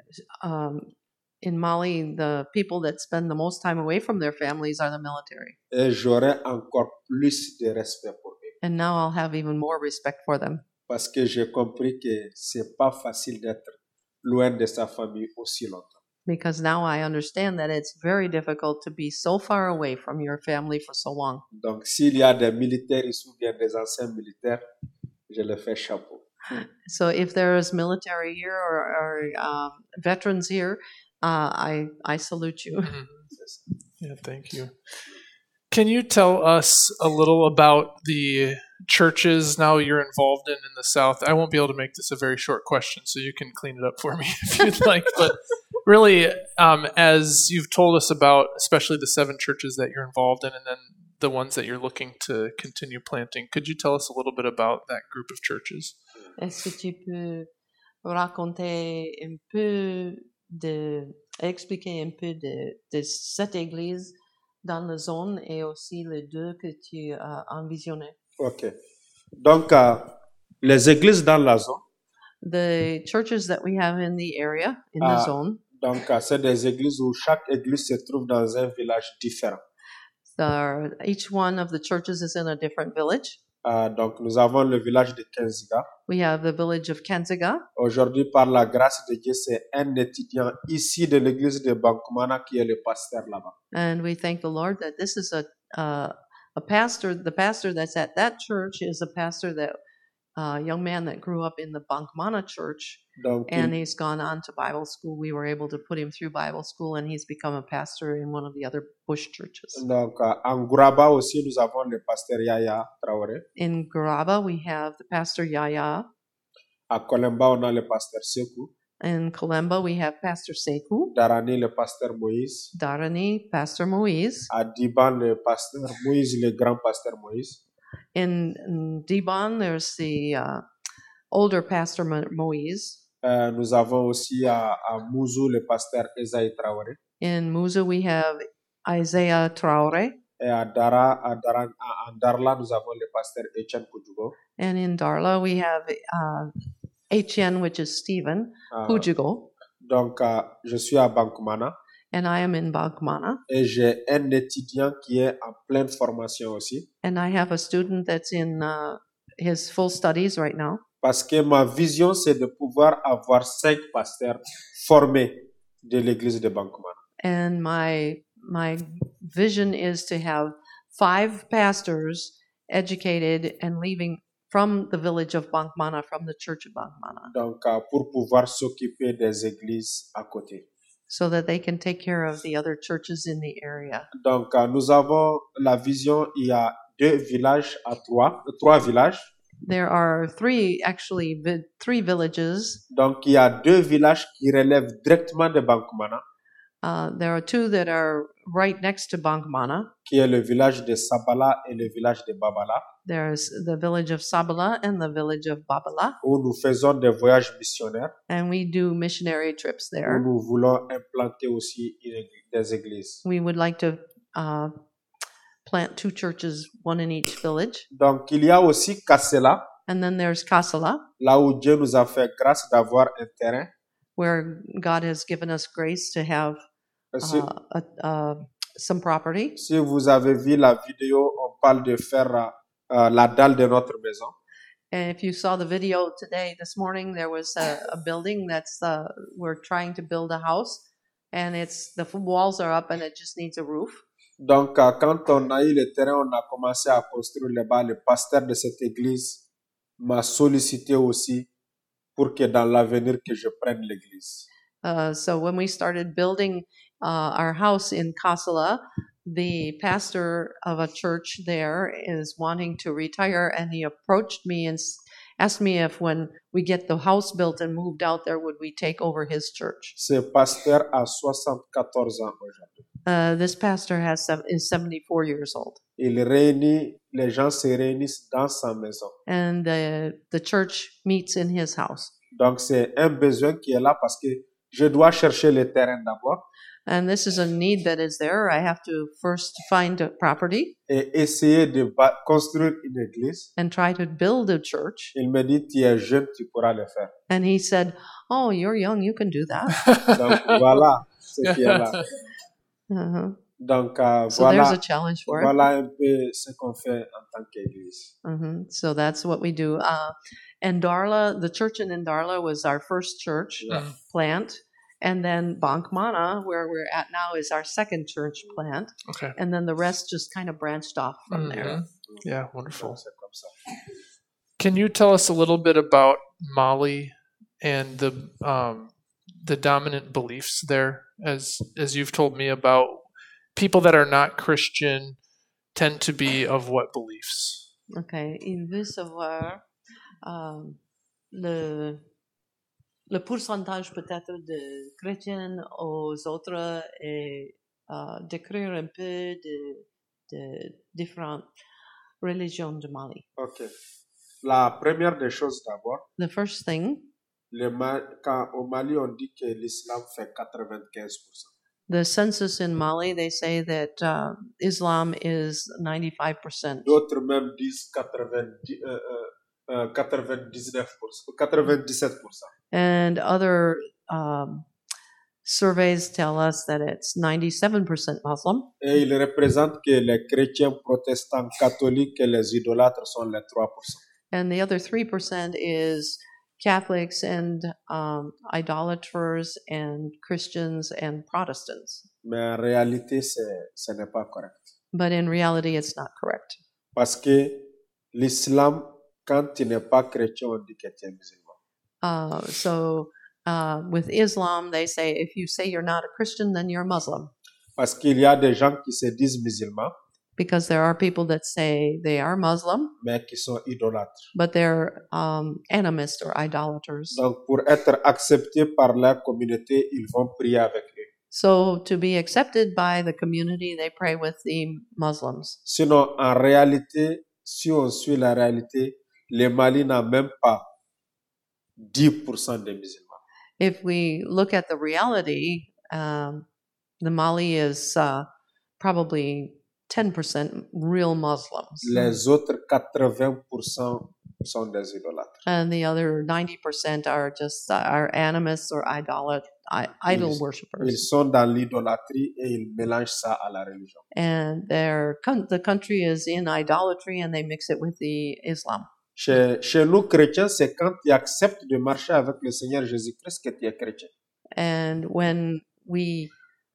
In Mali, the people that spend the most time away from their families are the military. Et j'aurai encore plus de respect pour eux. And now I'll have even more respect for them. Parce que j'ai compris que c'est pas facile d'être loin de sa famille aussi longtemps. Because now I understand that it's very difficult to be so far away from your family for so long. Donc, s'il y a des militaires ici ou bien des anciens militaires, je le fais chapeau. So if there is military here or veterans here, I salute you. Yeah, thank you. Can you tell us a little about the churches now you're involved in the South? I won't be able to make this a very short question, so you can clean it up for me if you'd like. But really, as you've told us about, especially the 7 churches that you're involved in, and then the ones that you're looking to continue planting, could you tell us a little bit about that group of churches? Est-ce que tu peux raconter un peu expliquer un peu de cette église dans la zone et aussi les 2 que tu as envisionné? OK. Donc, les églises dans la zone, The churches that we have in the area, in the zone, donc c'est des églises où chaque église se trouve dans un village différent. each one of the churches is in a different village. Donc, nous avons le village de Kenziga. We have the village of Kenziga. Aujourd'hui, par la grâce de Dieu, c'est un étudiant ici de l'église de Bankumana qui est le pasteur là-bas. And we thank the Lord that this is a pastor. The pastor that's at that church is a pastor that young man that grew up in the Bankmana church, Donc, and he's gone on to Bible school. We were able to put him through Bible school, and he's become a pastor in one of the other bush churches. En Gouraba aussi, nous avons le pasteur Yaya Traoré. In Garaba, we have the pastor Yaya. À Kolemba, on a le pasteur Sekou. In Kalemba, we have Pastor Sekou. Darani, le pasteur Moïse. Darani, Pastor Moise. À Diban, le pasteur Moïse, le grand pasteur Moïse. In Dibon, there's the older Pastor Moise. Nous avons aussi à Mouzou le pasteur Esaïe Traoré. In Muzu, we have Isaiah Traore. Et à Darla, nous avons le pasteur Etienne Koudjougo. And in Darla, we have Etienne, which is Stephen Pujugo. Donc, je suis à Bankumana. And I am in Bagmana. Et j'ai un étudiant qui est en pleine formation aussi. And I have a student that's in his full studies right now. Parce que ma vision, c'est de pouvoir avoir 5 pasteurs formés de l'église de Bankumana. And my vision is to have 5 pastors educated and leaving from the village of Bankmana, from the church of Bankmana, Donc, pour pouvoir s'occuper des églises à côté. so that they can take care of the other churches in the area. Donc, nous avons la vision, il y a 2 villages à 3 villages. There are 3 villages. Donc, il y a 2 villages qui relèvent directement de Bankumana, There are 2 that are right next to Bankmana. qui est le village de Sabala et le village de Babala, There's the village of Sabala and the village of Babala, où nous faisons des voyages missionnaires, and we do missionary trips où there. nous voulons implanter aussi des églises. We would like to plant 2 churches, one in each village. Donc, il y a aussi Kassela, And then there's Kasala, là où Dieu nous a fait grâce d'avoir un terrain. where God has given us grace to have Si, some property. si vous avez vu la vidéo, on parle de faire la dalle de notre maison. And if you saw the video today, this morning, there was a building that's, we're trying to build a house, and the walls are up and it just needs a roof. Donc, quand on a eu le terrain, on a commencé à construire là-bas. Le pasteur de cette église m'a sollicité aussi pour que dans l'avenir que je prenne l'église. So when we started building our house in Kasala, the pastor of a church there is wanting to retire, and he approached me and asked me if when we get the house built and moved out there, would we take over his church. Ce pasteur a 74 ans aujourd'hui. This pastor is 74 years old, Les gens se réunissent dans sa maison. and the church meets in his house. Donc, c'est un besoin qui est là parce que je dois chercher le terrain d'abord And this is a need that is there. I have to first find a property et essayer de construire une église. and try to build a church. Il me dit, tu es jeune, tu pourras le faire. And he said, "Oh, you're young, you can do that." Donc, voilà ce qui est là. Uh-huh. Donc, So there's voilà, a challenge for it. voilà un peu ce qu'on fait en tant qu'église. So that's what we do. Ndarla, the church in Ndarla was our first church plant. And then Bankmana, where we're at now, is our second church plant. Okay. And then the rest just kind of branched off from there. Yeah, wonderful. C'est comme ça. Can you tell us a little bit about Mali and the dominant beliefs there? As you've told me about, people that are not Christian tend to be of what beliefs? Okay. Il veut savoir le pourcentage peut-être de chrétiens aux autres et décrire un peu de différentes religions de Mali. OK. La première des choses d'abord, The first thing, quand au Mali, on dit que l'islam fait 95%. the census in Mali, they say that Islam is 95%. D'autres même disent 97%. And other Surveys tell us that it's 97% Muslim, Et il représente que les chrétiens protestants catholiques et les idolâtres sont les 3%. and the other 3% is Catholics and idolaters and Christians and Protestants. Mais en réalité, ce n'est pas correct. But in reality, it's not correct. Parce que l'islam, quand tu n'es pas chrétien, on dit que tu es musulman. So with Islam, they say if you say you're not a Christian, then you're a Muslim. Parce qu'il y a des gens qui se disent musulmans, Because there are people that say they are Muslim, mais qui sont idolâtres. but they're animists or idolaters. Donc, pour être acceptés par la communauté, ils vont prier avec eux. So to be accepted by the community, they pray with the Muslims. Sinon, en réalité, si on suit la réalité, le Mali n'a même pas 10% des musulmans. If we look at the reality, the Mali is probably 10% real Muslims. Les autres 80% sont des idolâtres. And the other 90% are just are animists or idol Ils worshippers. sont dans l'idolâtrie et ils mélangent ça à la religion. And the country is in idolatry and they mix it with the Islam. Chez nous, chrétiens, c'est quand tu acceptes de marcher avec le Seigneur Jésus-Christ que tu es chrétien. And when we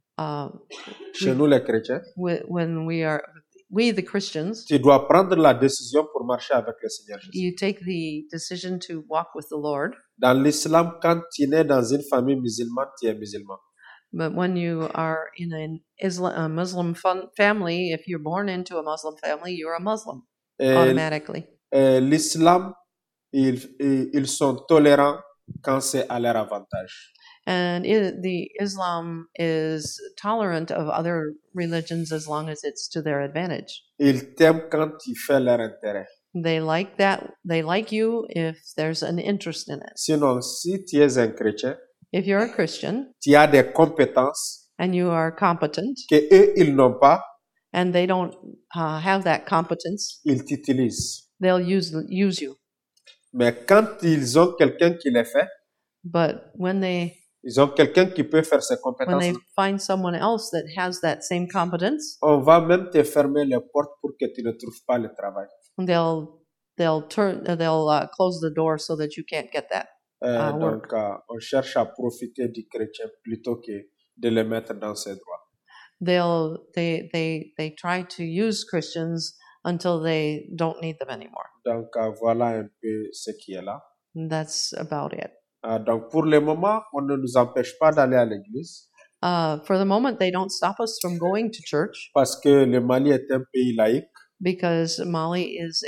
Chez nous, les chrétiens, when we the Christians, tu dois prendre la décision pour marcher avec le Seigneur Jésus. you take the decision to walk with the Lord. Dans l'islam, quand tu nais dans une famille musulmane, tu es musulman. But when you are in a Muslim family, if you're born into a Muslim family, you're a Muslim automatically. L'islam, ils sont tolérants quand c'est à leur avantage. And the Islam is tolerant of other religions as long as it's to their advantage. Ils t'aiment quand tu fais leur intérêt. They like that. They like you if there's an interest in it. Sinon, si tu es un chrétien, If you're a Christian tu as des compétences and you are competent que eux ils n'ont pas, and they don't have that competence, ils t'utilisent. they'll use you. Mais quand ils ont quelqu'un qui les fait, But when ils ont quelqu'un qui peut faire ces when compétences, they find someone else that has that same competence, on va même te fermer les portes pour que tu ne trouves pas le travail. they'll close the door so that you can't get that. Donc, on cherche à profiter du chrétien plutôt que de le mettre dans ses droits. They try to use Christians until they don't need them anymore. Donc, voilà un peu ce qui est là. And that's about it. Donc, pour le moment, on ne nous empêche pas d'aller à l'église For the moment, they don't stop us from going to church parce que le Mali est un pays laïque. because Mali is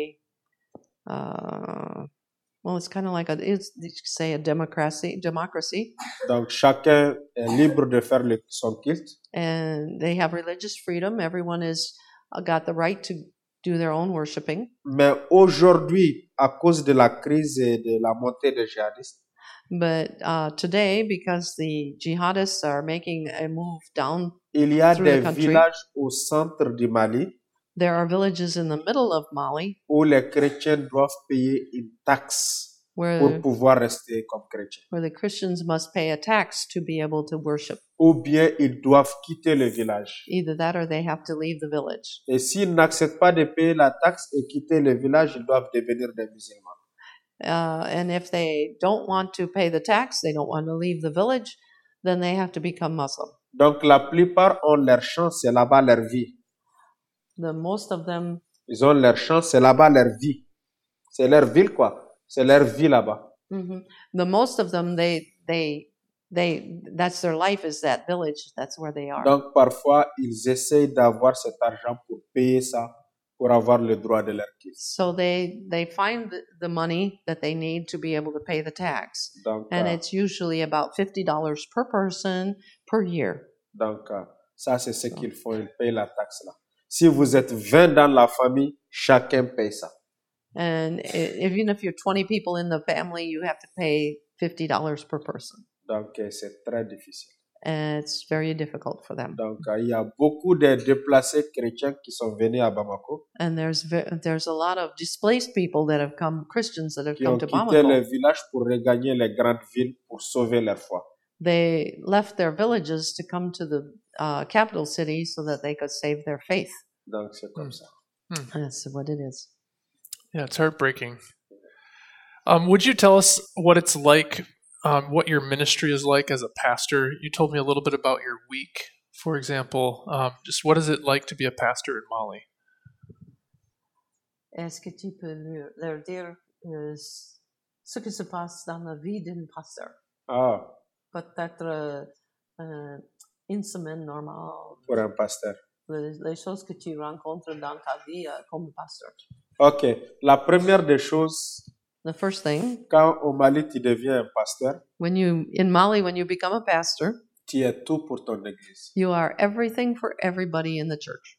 it's kind of like you could say a democracy, Donc, chacun est libre de faire son culte. and they have religious freedom. Everyone is got the right to do their own worshiping. Mais aujourd'hui, à cause de la crise et de la montée des djihadistes, But today, because the jihadists are making a move down, il y a Through des the country. villages au centre du Mali there are villages in the middle of Mali où les chrétiens doivent payer une taxe pour where pouvoir rester comme chrétiens. the Christians must pay a tax to be able to worship. Ou bien ils doivent quitter le village. Either that or they have to leave the village. Et s'ils n'acceptent pas de payer la taxe et quitter le village, ils doivent devenir des musulmans. And if they don't want to pay the tax, they don't want to leave the village, then they have to become Muslim. Donc la plupart ont leur chance, c'est là-bas leur vie. Most of them, Ils ont leur chance, c'est là-bas leur vie. C'est leur ville, quoi. C'est leur vie là-bas. the most of them, that's their life is that village. That's where they are. Donc parfois, ils essayent d'avoir cet argent pour payer ça, pour avoir le droit de leur culte. So they find the money that they need to be able to pay the tax. Donc, And it's usually about $50 per person per year. Ça, c'est ce qu'ils font. Ils payent la taxe là. Si vous êtes 20 dans la famille, chacun paye ça. And even if you're 20 people in the family, you have to pay $50 per person. Donc, c'est très difficile. And it's very difficult for them. Donc, il y a beaucoup de déplacés chrétiens qui sont venus à Bamako, And there's a lot of displaced people that have come, Christians that have qui come ont to quitté les Bamako, villages pour regagner les grandes villes pour sauver leur foi. they left their villages to come to the capital city so that they could save their faith. Donc, c'est comme ça. That's what it is. Yeah, it's heartbreaking. Would you tell us what it's like, what your ministry is like as a pastor? You told me a little bit about your week, for example. Just what is it like to be a pastor in Mali? Est-ce que tu peux leur dire ce qui se passe dans la vie d'un pasteur? Ah, Peut-être une semaine normale, pour un pasteur. les choses que tu rencontres dans ta vie comme pasteur. Ok, la première des choses, The first thing, quand au Mali tu deviens un pasteur, in Mali, when you become a pastor, tu es tout pour ton église. you are everything for everybody in the church.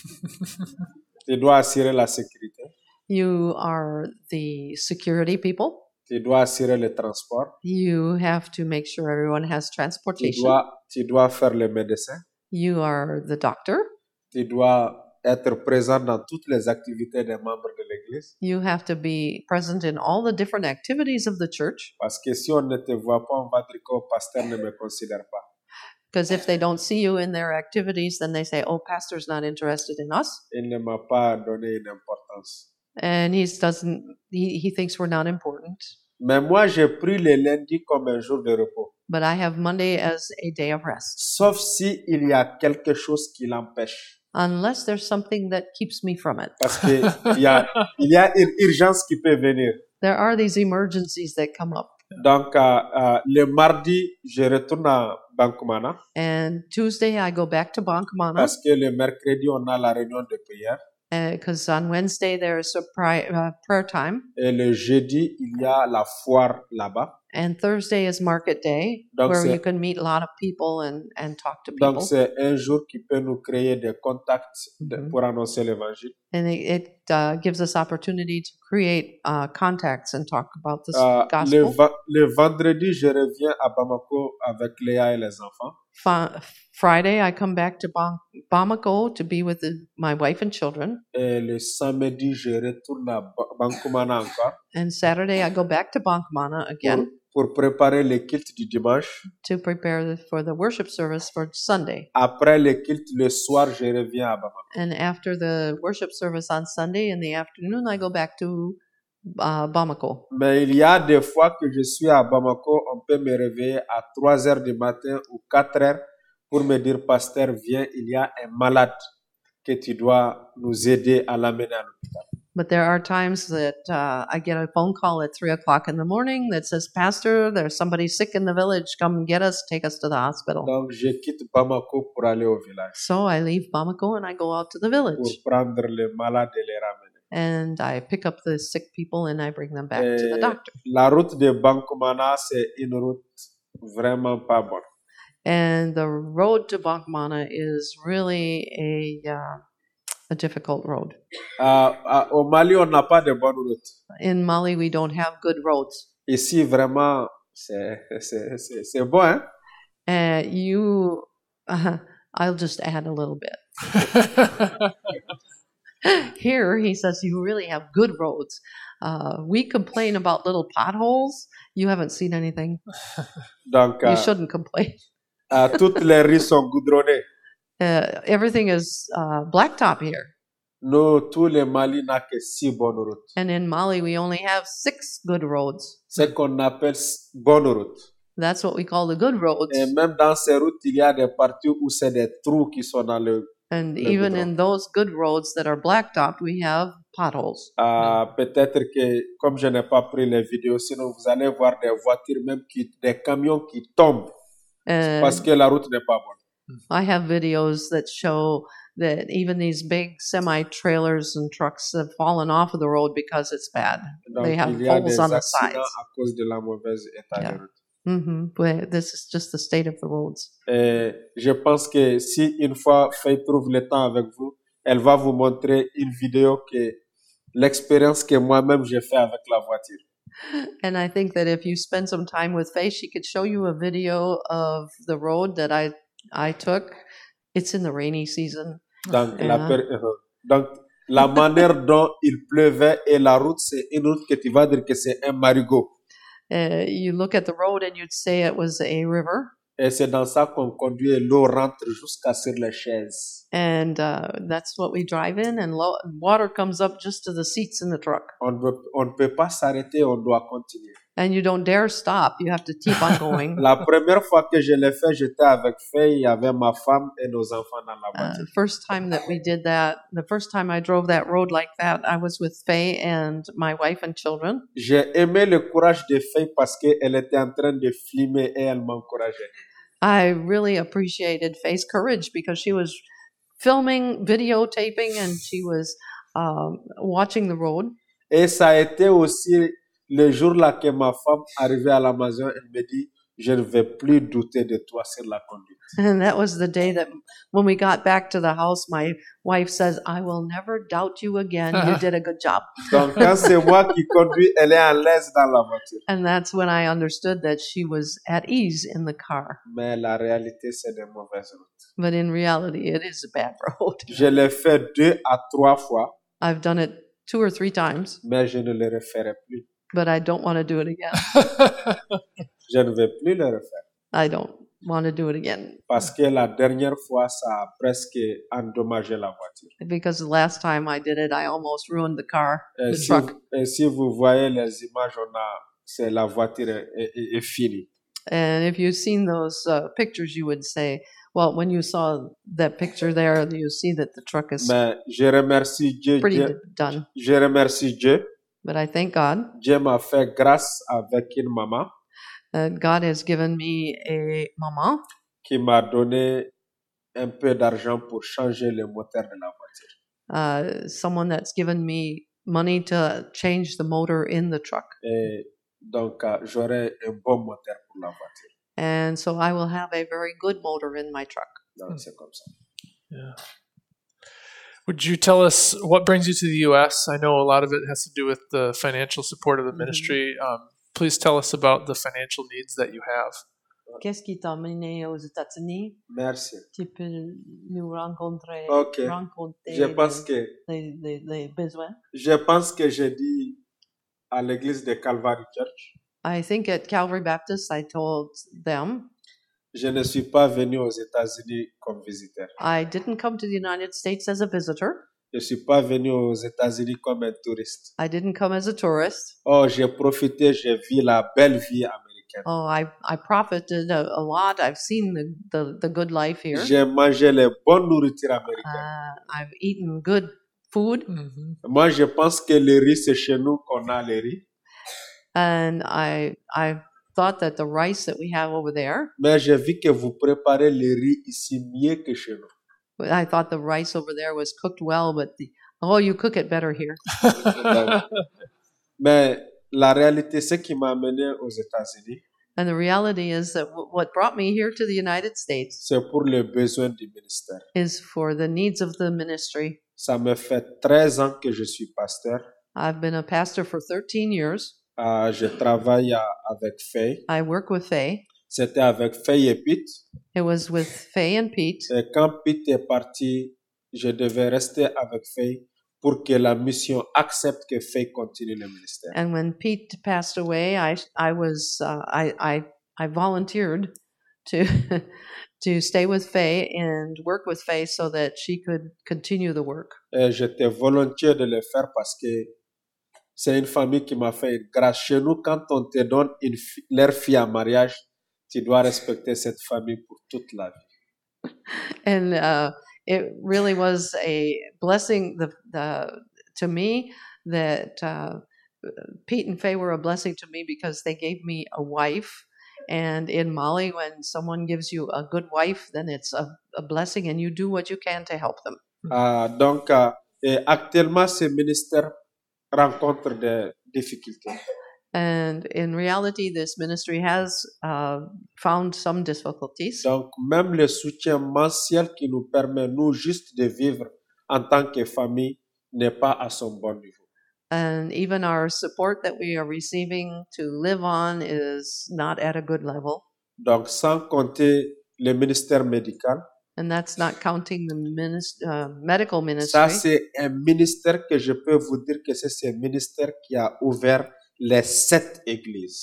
Tu dois assurer la sécurité, You are the security people. tu dois assurer le transport, You have to make sure everyone has transportation. tu dois faire le médecin, You are the doctor. tu dois être présent dans toutes les activités des membres de l'église. You have to be present in all the different activities of the church, Parce que si on ne te voit pas, on va dire que le pasteur ne me considère pas. because if they don't see you in their activities, then they say, "Oh, pastor's not interested in us," Il ne m'a pas donné une importance. and he thinks we're not important. Mais moi, j'ai pris le lundi comme un jour de repos. But I have Monday as a day of rest, Sauf si il y a quelque chose qui l'empêche. unless there's something that keeps me from it. Parce que il y a une urgence qui peut venir. There are these emergencies that come up. Donc, le mardi, je retourne à Bankumana And Tuesday, I go back to Bankamana parce que le mercredi, on a la réunion de prière. because on Wednesday there's a prayer time, Et le jeudi, il y a la foire là-bas. and Thursday is market day, Donc, where c'est- you can meet a lot of people and talk to people. Donc, c'est un jour qui peut nous créer des contacts Mhm. pour annoncer l'évangile. And it gives us opportunity to create contacts and talk about this Le, gospel. le vendredi, je reviens à Bamako avec Léa et les enfants. Friday, I come back to Bamako to be with my wife and children. Et le samedi, je retourne à Bankumana encore And Saturday, I go back to Bankamana again pour préparer le culte du dimanche. to prepare for the worship service for Sunday. Après le culte, le soir, je reviens à Bamako. And after the worship service on Sunday in the afternoon, I go back to Bamako. Mais il y a des fois que je suis à Bamako, on peut me réveiller à 3 heures du matin ou 4 heures pour me dire, pasteur, viens, il y a un malade que tu dois nous aider à l'amener à l'hôpital. But there are times that I get a phone call at 3 o'clock in the morning that says, Pastor, there's somebody sick in the village. Come get us, take us to the hospital. Donc, je quitte Bamako pour aller au village, So I leave Bamako and I go out to the pour village. prendre les malades et les ramener. And I pick up the sick people and I bring them back to the Et doctor. la route de Bankumana, c'est une route vraiment pas bonne. And the road to Bankmana is really a difficult road. Au Mali, on n'a pas de bonnes routes. In Mali, we don't have good roads. Ici, vraiment, c'est bon, hein? I'll just add a little bit. Here, he says, you really have good roads. We complain about little potholes. You haven't seen anything. Donc, You shouldn't complain. toutes les rues sont goudronnées. Everything is blacktop here. Nous, tous les Mali n'a que 6 bonnes routes. And in Mali, we only have 6 good roads. Ce qu'on appelle bonnes routes. That's what we call the good roads. Et même dans ces routes, il y a des parties où c'est des trous qui sont dans le... And le even goudron. in those good roads that are blacktopped, we have potholes. Peut-être que, comme je n'ai pas pris les vidéos, sinon vous allez voir des voitures, même des camions qui tombent parce And que la route n'est pas bonne. I have videos that show that even these big semi-trailers and trucks have fallen off of the road because it's bad. Donc, They have il y a holes des on the accidents sides. à cause de la mauvaise état Yeah. de route. But this is just the state of the roads. Et je pense que si une fois Faye trouve le temps avec vous, elle va vous montrer une vidéo que l'expérience que moi-même j'ai fait avec la voiture. And I think that if you spend some time with Faye, she could show you a video of the road that I took. It's in the rainy season. Donc, Yeah. donc, la manière dont il pleuvait et la route, c'est une route que tu vas dire que c'est un marigot. You look at the road and you'd say it was a river. Et c'est dans ça qu'on conduit et l'eau rentre jusqu'à sur les chaises. And that's what we drive in, and water comes up just to the seats in the truck. On ne peut pas s'arrêter, on doit continuer. And you don't dare stop. You have to keep on going. La première fois que je l'ai fait, j'étais avec Faye, il y avait ma femme et nos enfants dans la voiture. The first time that we did that, the first time I drove that road like that, I was with Faye and my wife and children. J'ai aimé le courage de Faye parce qu'elle était en train de filmer et elle m'encourageait. I really appreciated Faye's courage because she was filming, videotaping, and she was watching the road. Et ça a été aussi le jour-là que ma femme arrivait à la maison, elle me dit, je ne vais plus douter de toi sur la conduite. And that was the day that when we got back to the house, my wife says, I will never doubt you again. You did a good job. Donc quand c'est moi qui conduis, elle est à l'aise dans la voiture. And that's when I understood that she was at ease in the car. Mais la réalité, c'est de mauvaises routes. But in reality, it is a bad road. Je l'ai fait 2 à 3 fois, I've done it 2 or 3 times, mais je ne le referai plus. but I don't want to do it again. Je ne vais plus le refaire. I don't want to do it again Parce que la dernière fois, ça a presque endommagé la voiture. because the last time I did it, I almost ruined the car, Et the si, truck. et si vous voyez les images, c'est la voiture est finie. And if you've seen those pictures, you would say, well, when you saw that picture there, you see that the truck is Mais je remercie Dieu. pretty done. Je remercie Dieu. But I thank God Dieu m'a fait grâce avec une maman that God has given me a mama qui m'a donné un peu d'argent pour changer le moteur de la voiture. someone that's given me money to change the motor in the truck. Et donc, j'aurai un bon moteur pour la voiture. And so I will have a very good motor in my truck. Donc, c'est comme ça. Yeah. Would you tell us what brings you to the U.S.? I know a lot of it has to do with the financial support of the ministry. Please tell us about the financial needs that you have. Qu'est-ce qui t'a amené aux États-Unis? Merci. Tu peux nous rencontrer, Ok. rencontrer Je pense que les besoins. j'ai dit à l'église de Calvary Church, I think at Calvary Baptist, I told them je ne suis pas venu aux États-Unis comme visiteur. I didn't come to the United States as a visitor. Je suis pas venu aux États-Unis comme un touriste. I didn't come as a tourist. Oh, j'ai profité, j'ai vu la belle vie américaine. Oh, I profited a lot. I've seen the good life here. J'ai mangé les bonnes nourritures américaines. I've eaten good food, Moi, je pense que le riz, c'est chez nous qu'on a le riz. and I thought that the rice that we have over there, Mais j'ai vu que vous préparez le riz ici mieux que chez nous. I thought the rice over there was cooked well, but you cook it better here. Mais la réalité, ce qui m'a amené aux États-Unis, And the reality is that what brought me here to the United States c'est pour les besoins du ministère. is for the needs of the ministry. Ça me fait 13 ans que je suis pasteur. I've been a pastor for 13 years. Je travaille avec Faye. I work with Faye. C'était avec Faye et Pete. It was with Faye and Pete. Et quand Pete est parti, je devais rester avec Faye pour que la mission accepte que Faye continue le ministère. And when Pete passed away, I volunteered to to stay with Faye and work with Faye so that she could continue the work. Et j'étais volontiers de le faire parce que c'est une famille qui m'a fait une grâce. Chez nous, quand on te donne leur fille en mariage, tu dois respecter cette famille pour toute la vie. And it really was a blessing to me that Pete and Faye were a blessing to me because they gave me a wife. And in Mali, when someone gives you a good wife, then it's a blessing and you do what you can to help them. Donc, actuellement, ce ministère rencontre des difficultés. And in reality, this ministry has found some difficulties. Donc, même le soutien mensuel qui nous permet, nous, juste de vivre en tant que famille, n'est pas à son bon niveau. And even our support that we are receiving to live on is not at a good level. Donc, sans compter le ministère médical, And that's not counting the medical ministry. ça, c'est un ministère que je peux vous dire que c'est ce ministère qui a ouvert les 7 églises.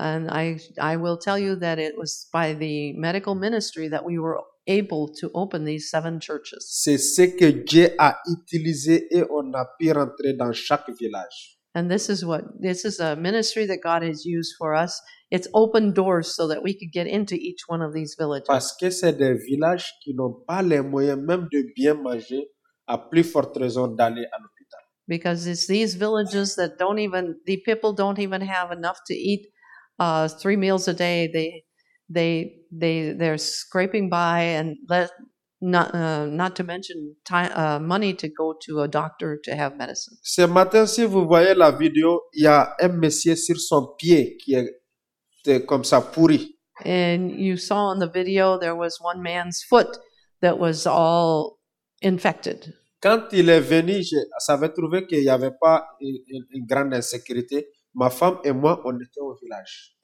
And I will tell you that it was by the medical ministry that we were able to open these 7 churches. C'est ce que Dieu a utilisé et on a pu rentrer dans chaque village. And this is a ministry that God has used for us. It's opened doors so that we could get into each one of these villages. Parce que c'est des villages qui n'ont pas les moyens même de bien manger, à plus forte raison d'aller à l'hôpital. Because it's these villages that the people don't even have enough to eat 3 meals a day. They're scraping by, and not to mention money to go to a doctor to have medicine. Ce matin, si vous voyez la vidéo, il y a un monsieur sur son pied qui est comme ça pourri. And you saw in the video there was one man's foot that was all infected. Quand il est venu, je savais trouver qu'il n'y avait pas une grande insécurité. Ma femme et moi, on était au village.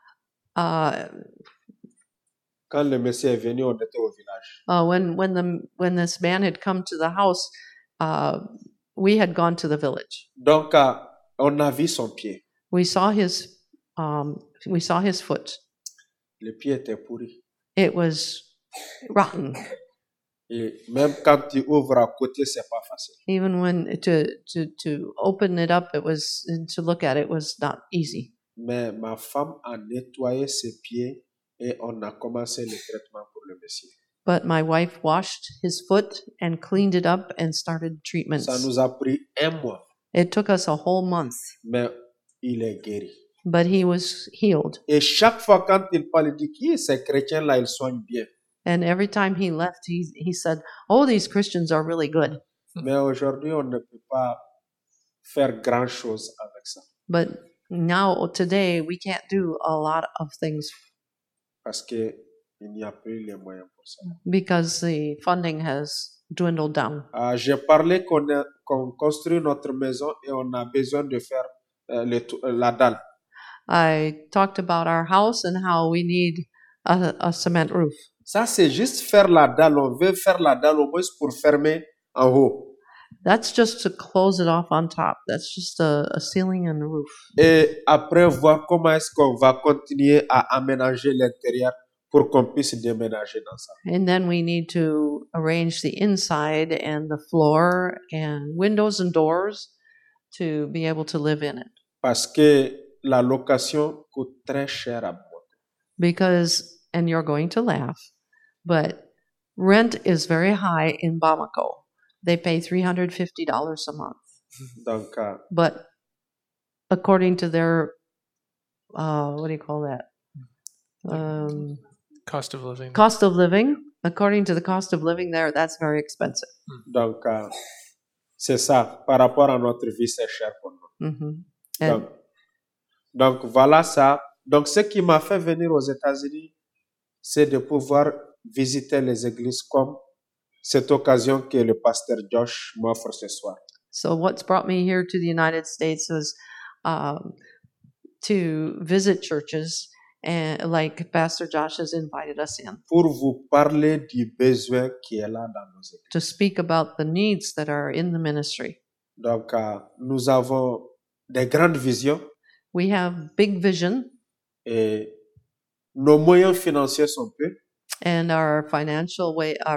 Quand le monsieur est venu, on était au village. When this man had come to the house, we had gone to the village. Donc, on a vu son pied. We saw his foot. Le pied était pourri. It was rotten. Et même quand tu ouvres à côté, c'est pas facile. Even when to open it up, to look at it was not easy. Mais ma femme a nettoyé ses pieds et on a commencé le traitement pour le monsieur. But my wife washed his foot and cleaned it up and started treatments. Ça nous a pris 1 mois, It took us a whole month, mais il est guéri. but he was healed. Et chaque fois quand il parle, il dit que ces chrétiens-là, ils soignent bien. And every time he left, he said, "Oh, these Christians are really good." Mais aujourd'hui, on ne peut pas faire grand-chose avec ça. But today, we can't do a lot of things Parce qu'il n'y a plus les moyens pour ça. because the funding has dwindled down. J'ai parlé qu'on construit notre maison et on a besoin de faire la dalle. I talked about our house and how we need a cement roof. Ça, c'est juste faire la dalle. On veut faire la dalle au moins pour fermer en haut. That's just to close it off on top. That's just a ceiling and a roof. Et après, voir comment est-ce qu'on va continuer à aménager l'intérieur pour qu'on puisse déménager dans ça. And then we need to arrange the inside and the floor and windows and doors to be able to live in it. Parce que la location coûte très cher à Bamako. And you're going to laugh, but rent is very high in Bamako. They pay $350 a month. Donc, But according to their, what do you call that? Cost of living. Cost of living. According to the cost of living there, that's very expensive. Donc, c'est ça. Par rapport à notre vie, c'est cher pour nous. Mm-hmm. Donc, voilà ça. Donc, ce qui m'a fait venir aux États-Unis, c'est de pouvoir visiter les églises comme cette occasion que le pasteur Josh m'offre ce soir. So what's brought me here to the United States was to visit churches, and like Pastor Josh has invited us in. Pour vous parler du besoin qui est là dans nos églises. To speak about the needs that are in the ministry. Donc, nous avons des grandes visions. We have big vision. Et nos moyens financiers sont peu. And our financial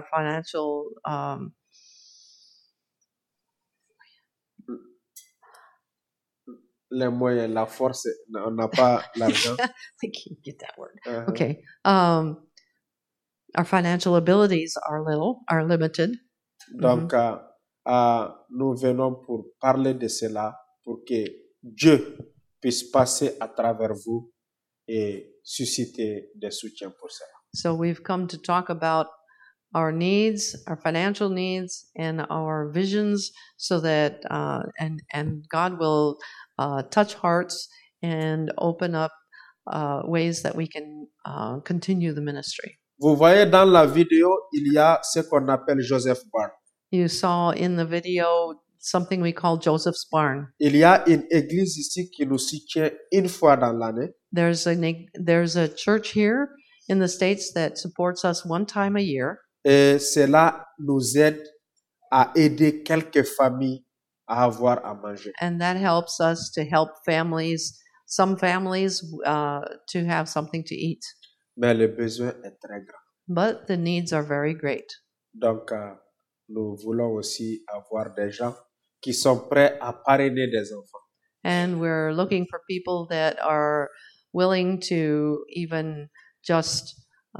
les moyens, la force, on n'a pas l'argent. I can't get that word. Okay. Our financial abilities are limited. Donc, nous venons pour parler de cela, pour que Dieu puisse passer à travers vous et susciter des soutiens pour cela. So we've come to talk about our needs, our financial needs, and our visions, so that and God will touch hearts and open up ways that we can continue the ministry. Vous voyez dans la vidéo, il y a ce qu'on appelle Joseph Barn. You saw in the video something we call Joseph's Barn. Il y a une église ici qui nous soutient une fois dans l'année. There's a church here in the States that supports us one time a year. Et cela nous aide à aider quelques familles à avoir à manger. And that helps us to help families some families to have something to eat, mais le besoin est très grand. but the needs are very great. Donc, nous voulons aussi avoir des gens qui sont prêts à parrainer des enfants. And we're looking for people that are willing to even just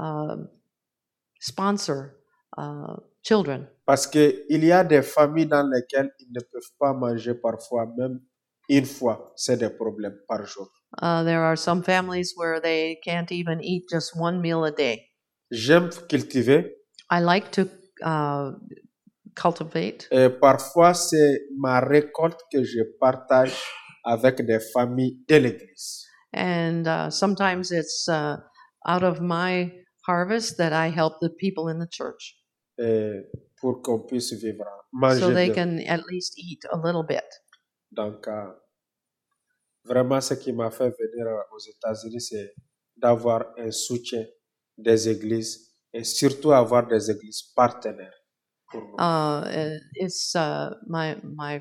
sponsor children. Parce qu'il y a des familles dans lesquelles ils ne peuvent pas manger parfois même une fois. C'est des problèmes par jour. There are some families where they can't even eat just one meal a day. J'aime cultiver I like to cultivate, et parfois c'est ma récolte que je partage avec des familles de l'église. and sometimes it's out of my harvest that I help the people in the church Et pour qu'on puisse vivre, manger so they bien. can at least eat a little bit. Donc, vraiment, ce qui m'a fait venir aux États-Unis, c'est d'avoir un soutien des églises et surtout avoir des églises partenaires pour nous. It's my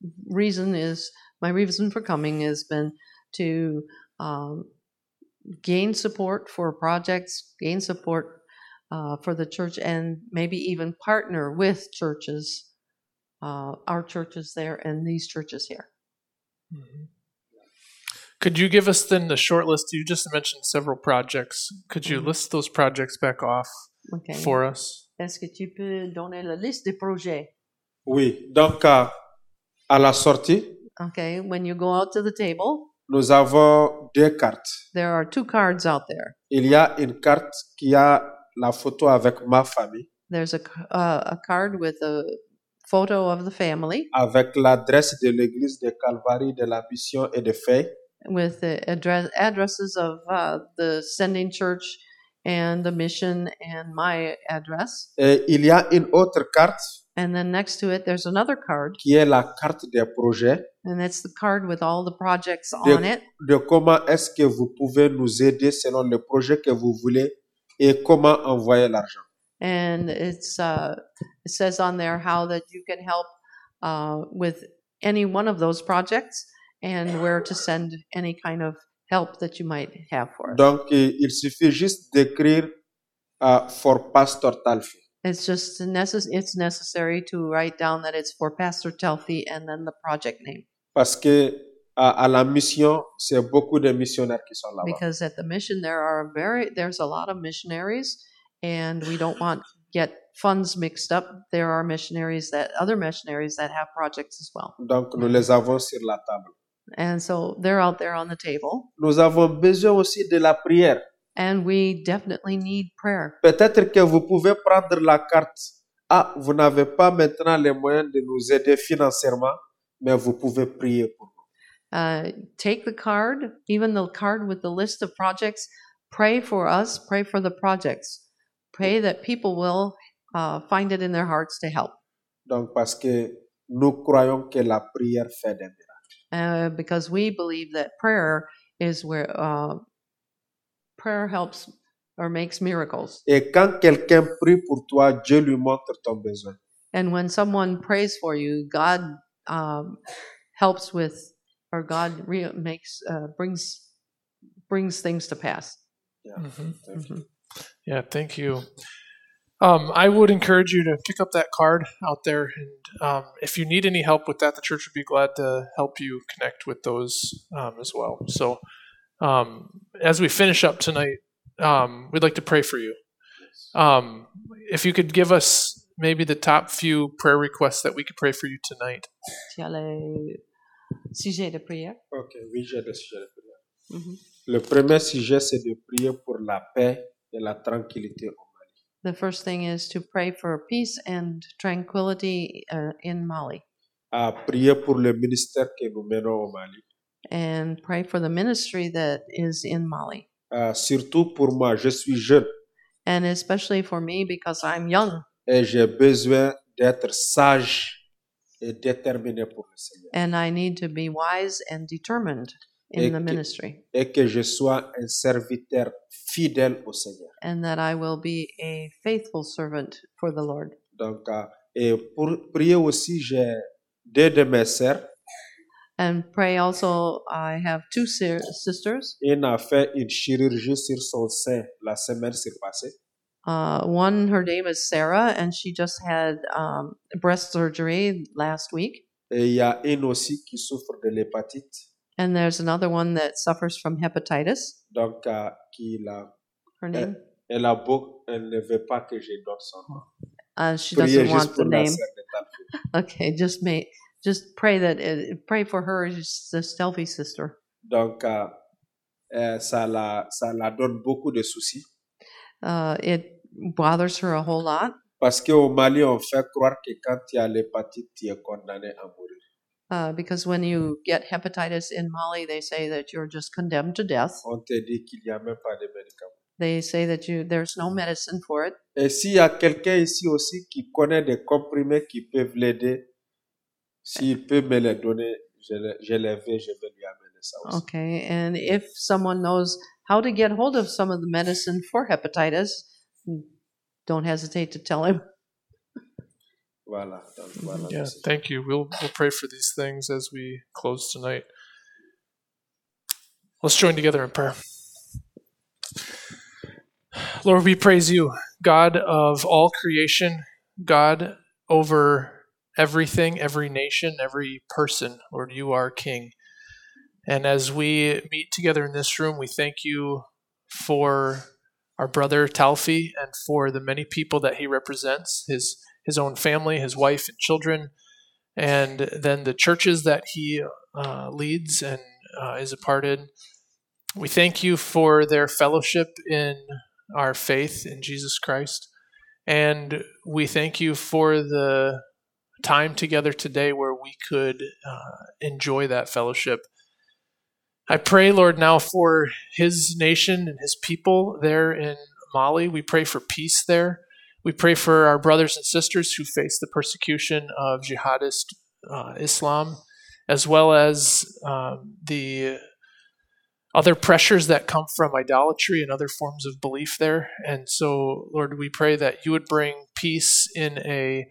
reason for coming has been to gain support for projects, gain support for the church, and maybe even partner with churches, our churches there and these churches here. Could you give us then the short list? You just mentioned several projects. Could you list those projects back off Okay. for us? Est-ce que tu peux donner la liste des projets? Oui, donc à la sortie, Okay, when you go out to the table, nous avons deux cartes. there are 2 cards out there. Il y a une carte qui a la photo avec ma famille, There's a card with a photo of the family avec l'adresse de l'église de Calvary, de la Mission et de Fay. with the addresses of the sending church and the mission and my address. Et il y a une autre carte And then next to it, there's another card, qui est la carte des projets, and it's the card with all the projects de, on it. de comment est-ce que vous pouvez nous aider selon le projet que vous voulez et comment envoyer l'argent. And it says on there how that you can help with any one of those projects and where to send any kind of help that you might have for us. Donc, il suffit juste d'écrire for Pastor Talfi. It's just it's necessary to write down that it's for Pastor Telfi and then the project name. Parce que à la mission, c'est beaucoup de missionnaires qui sont là-bas. Because at the mission there's a lot of missionaries, and we don't want to get funds mixed up. There are other missionaries that have projects as well. Donc, nous les avons sur la table. And so they're out there on the table. Nous avons besoin aussi de la prière. And we definitely need prayer. Peut-être que vous pouvez prendre la carte. Vous n'avez pas maintenant les moyens de nous aider financièrement, mais vous pouvez prier pour nous. Take the card, even the card with the list of projects. Pray for us. Pray for the projects. Pray that people will find it in their hearts to help. Donc, parce que nous croyons que la prière fait des miracles. Because we believe that prayer is where prayer helps or makes miracles. Et quand quelqu'un prie pour toi, Dieu lui montre ton besoin. And when someone prays for you, God helps with, or God brings things to pass. Yeah. Mm-hmm. Yeah, thank you. I would encourage you to pick up that card out there, and if you need any help with that, the church would be glad to help you connect with those as well. So, as we finish up tonight, we'd like to pray for you. If you could give us maybe the top few prayer requests that we could pray for you tonight. Tu as le sujet de prière? Ok, oui, j'ai des sujets de prière. Mm-hmm. Le premier sujet, c'est de prier pour la paix et la tranquillité au Mali. The first thing is to pray for peace and tranquility in Mali. Prier pour le ministère que nous menons au Mali. And pray for the ministry that is in Mali. Surtout pour moi, je suis jeune. And especially for me because I'm young. Et j'ai besoin d'être sage et déterminé pour le Seigneur. And I need to be wise and determined in the ministry. Et que je sois un serviteur fidèle au Seigneur. And that I will be a faithful servant for the Lord. Donc, et pour prier aussi, j'ai deux de mes sœurs. And pray also, I have two sisters. Une a fait une chirurgie sur son sein la semaine passée. One, her name is Sarah, and she just had breast surgery last week. Et il y a une aussi qui souffre de l'hépatite. And there's another one that suffers from hepatitis. Donc, Her name? elle ne veut pas que je donne son nom. She Priez doesn't juste want the pour la name. sœur de Talfi. Okay, just pray pray for her, the Stelfi sister. Donc, ça la donne beaucoup de soucis. It bothers her a whole lot Parce qu'au Mali, on fait croire que quand tu as l'hépatite, tu es condamné à mourir. because when you get hepatitis in Mali, they say that you're just condemned to death. On te dit qu'il n'y a même pas de médicaments. They say that there's no medicine for it. Et s'il y a quelqu'un ici aussi qui connaît des comprimés qui peuvent l'aider, s'il peut me les donner, je les vais, je vais lui amener ça aussi. Okay, and if someone knows how to get hold of some of the medicine for hepatitis, don't hesitate to tell him. Voilà. Donc, voilà. Yeah, thank you. We'll pray for these things as we close tonight. Let's join together in prayer. Lord, we praise you, God of all creation, God over everything, every nation, every person. Lord, you are King. And as we meet together in this room, we thank you for our brother Talfi and for the many people that he represents, his own family, his wife and children, and then the churches that he leads and is a part in. We thank you for their fellowship in our faith in Jesus Christ. And we thank you for the time together today where we could enjoy that fellowship. I pray, Lord, now for his nation and his people there in Mali. We pray for peace there. We pray for our brothers and sisters who face the persecution of jihadist Islam, as well as the other pressures that come from idolatry and other forms of belief there. And so, Lord, we pray that you would bring peace in a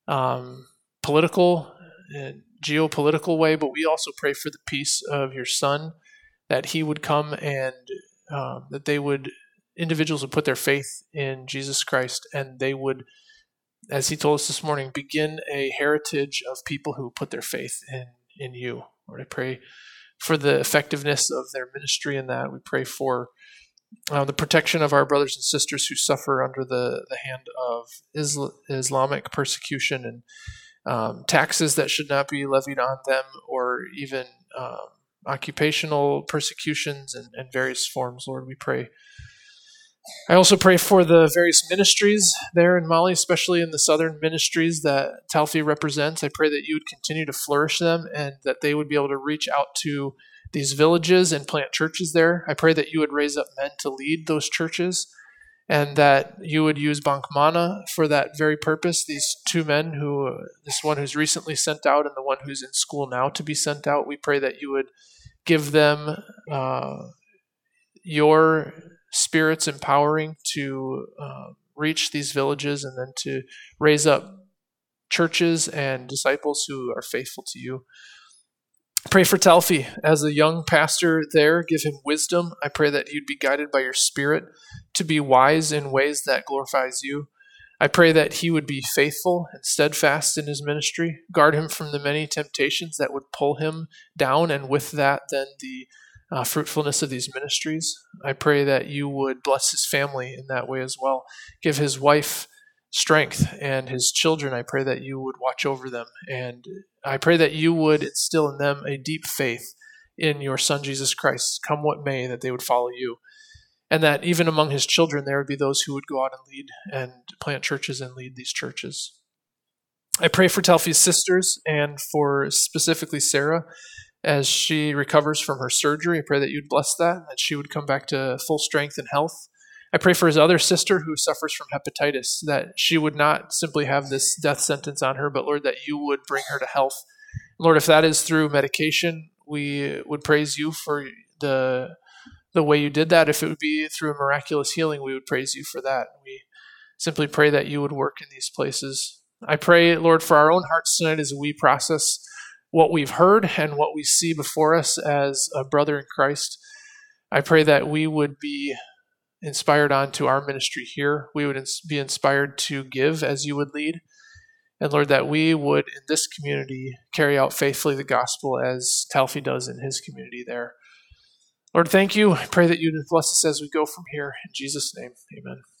political and geopolitical way, but we also pray for the peace of your Son, that he would come and that individuals would put their faith in Jesus Christ, and they would, as he told us this morning, begin a heritage of people who put their faith in you. Lord, I pray for the effectiveness of their ministry in that. We pray for the protection of our brothers and sisters who suffer under the hand of Islamic persecution and taxes that should not be levied on them, or even occupational persecutions and various forms. Lord, we pray. I also pray for the various ministries there in Mali, especially in the southern ministries that Talfi represents. I pray that you would continue to flourish them and that they would be able to reach out to these villages and plant churches there. I pray that you would raise up men to lead those churches and that you would use Bankmana for that very purpose. These two men, this one who's recently sent out and the one who's in school now to be sent out, we pray that you would give them your Spirit's empowering to reach these villages and then to raise up churches and disciples who are faithful to you. Pray for Talfi as a young pastor there. Give him wisdom. I pray that he'd be guided by your Spirit to be wise in ways that glorifies you. I pray that he would be faithful and steadfast in his ministry. Guard him from the many temptations that would pull him down, and with that, then the fruitfulness of these ministries. I pray that you would bless his family in that way as well. Give his wife strength and his children. I pray that you would watch over them. And I pray that you would instill in them a deep faith in your Son, Jesus Christ, come what may, that they would follow you. And that even among his children, there would be those who would go out and lead and plant churches and lead these churches. I pray for Talfi's sisters and for specifically Sarah as she recovers from her surgery. I pray that you'd bless that she would come back to full strength and health. I pray for his other sister who suffers from hepatitis, that she would not simply have this death sentence on her, but Lord, that you would bring her to health. Lord, if that is through medication, we would praise you for the way you did that. If it would be through a miraculous healing, we would praise you for that. We simply pray that you would work in these places. I pray, Lord, for our own hearts tonight as we process what we've heard and what we see before us as a brother in Christ. I pray that we would be inspired onto our ministry here. We would be inspired to give as you would lead. And Lord, that we would in this community carry out faithfully the gospel as Talfi does in his community there. Lord, thank you. I pray that you'd bless us as we go from here. In Jesus' name, amen.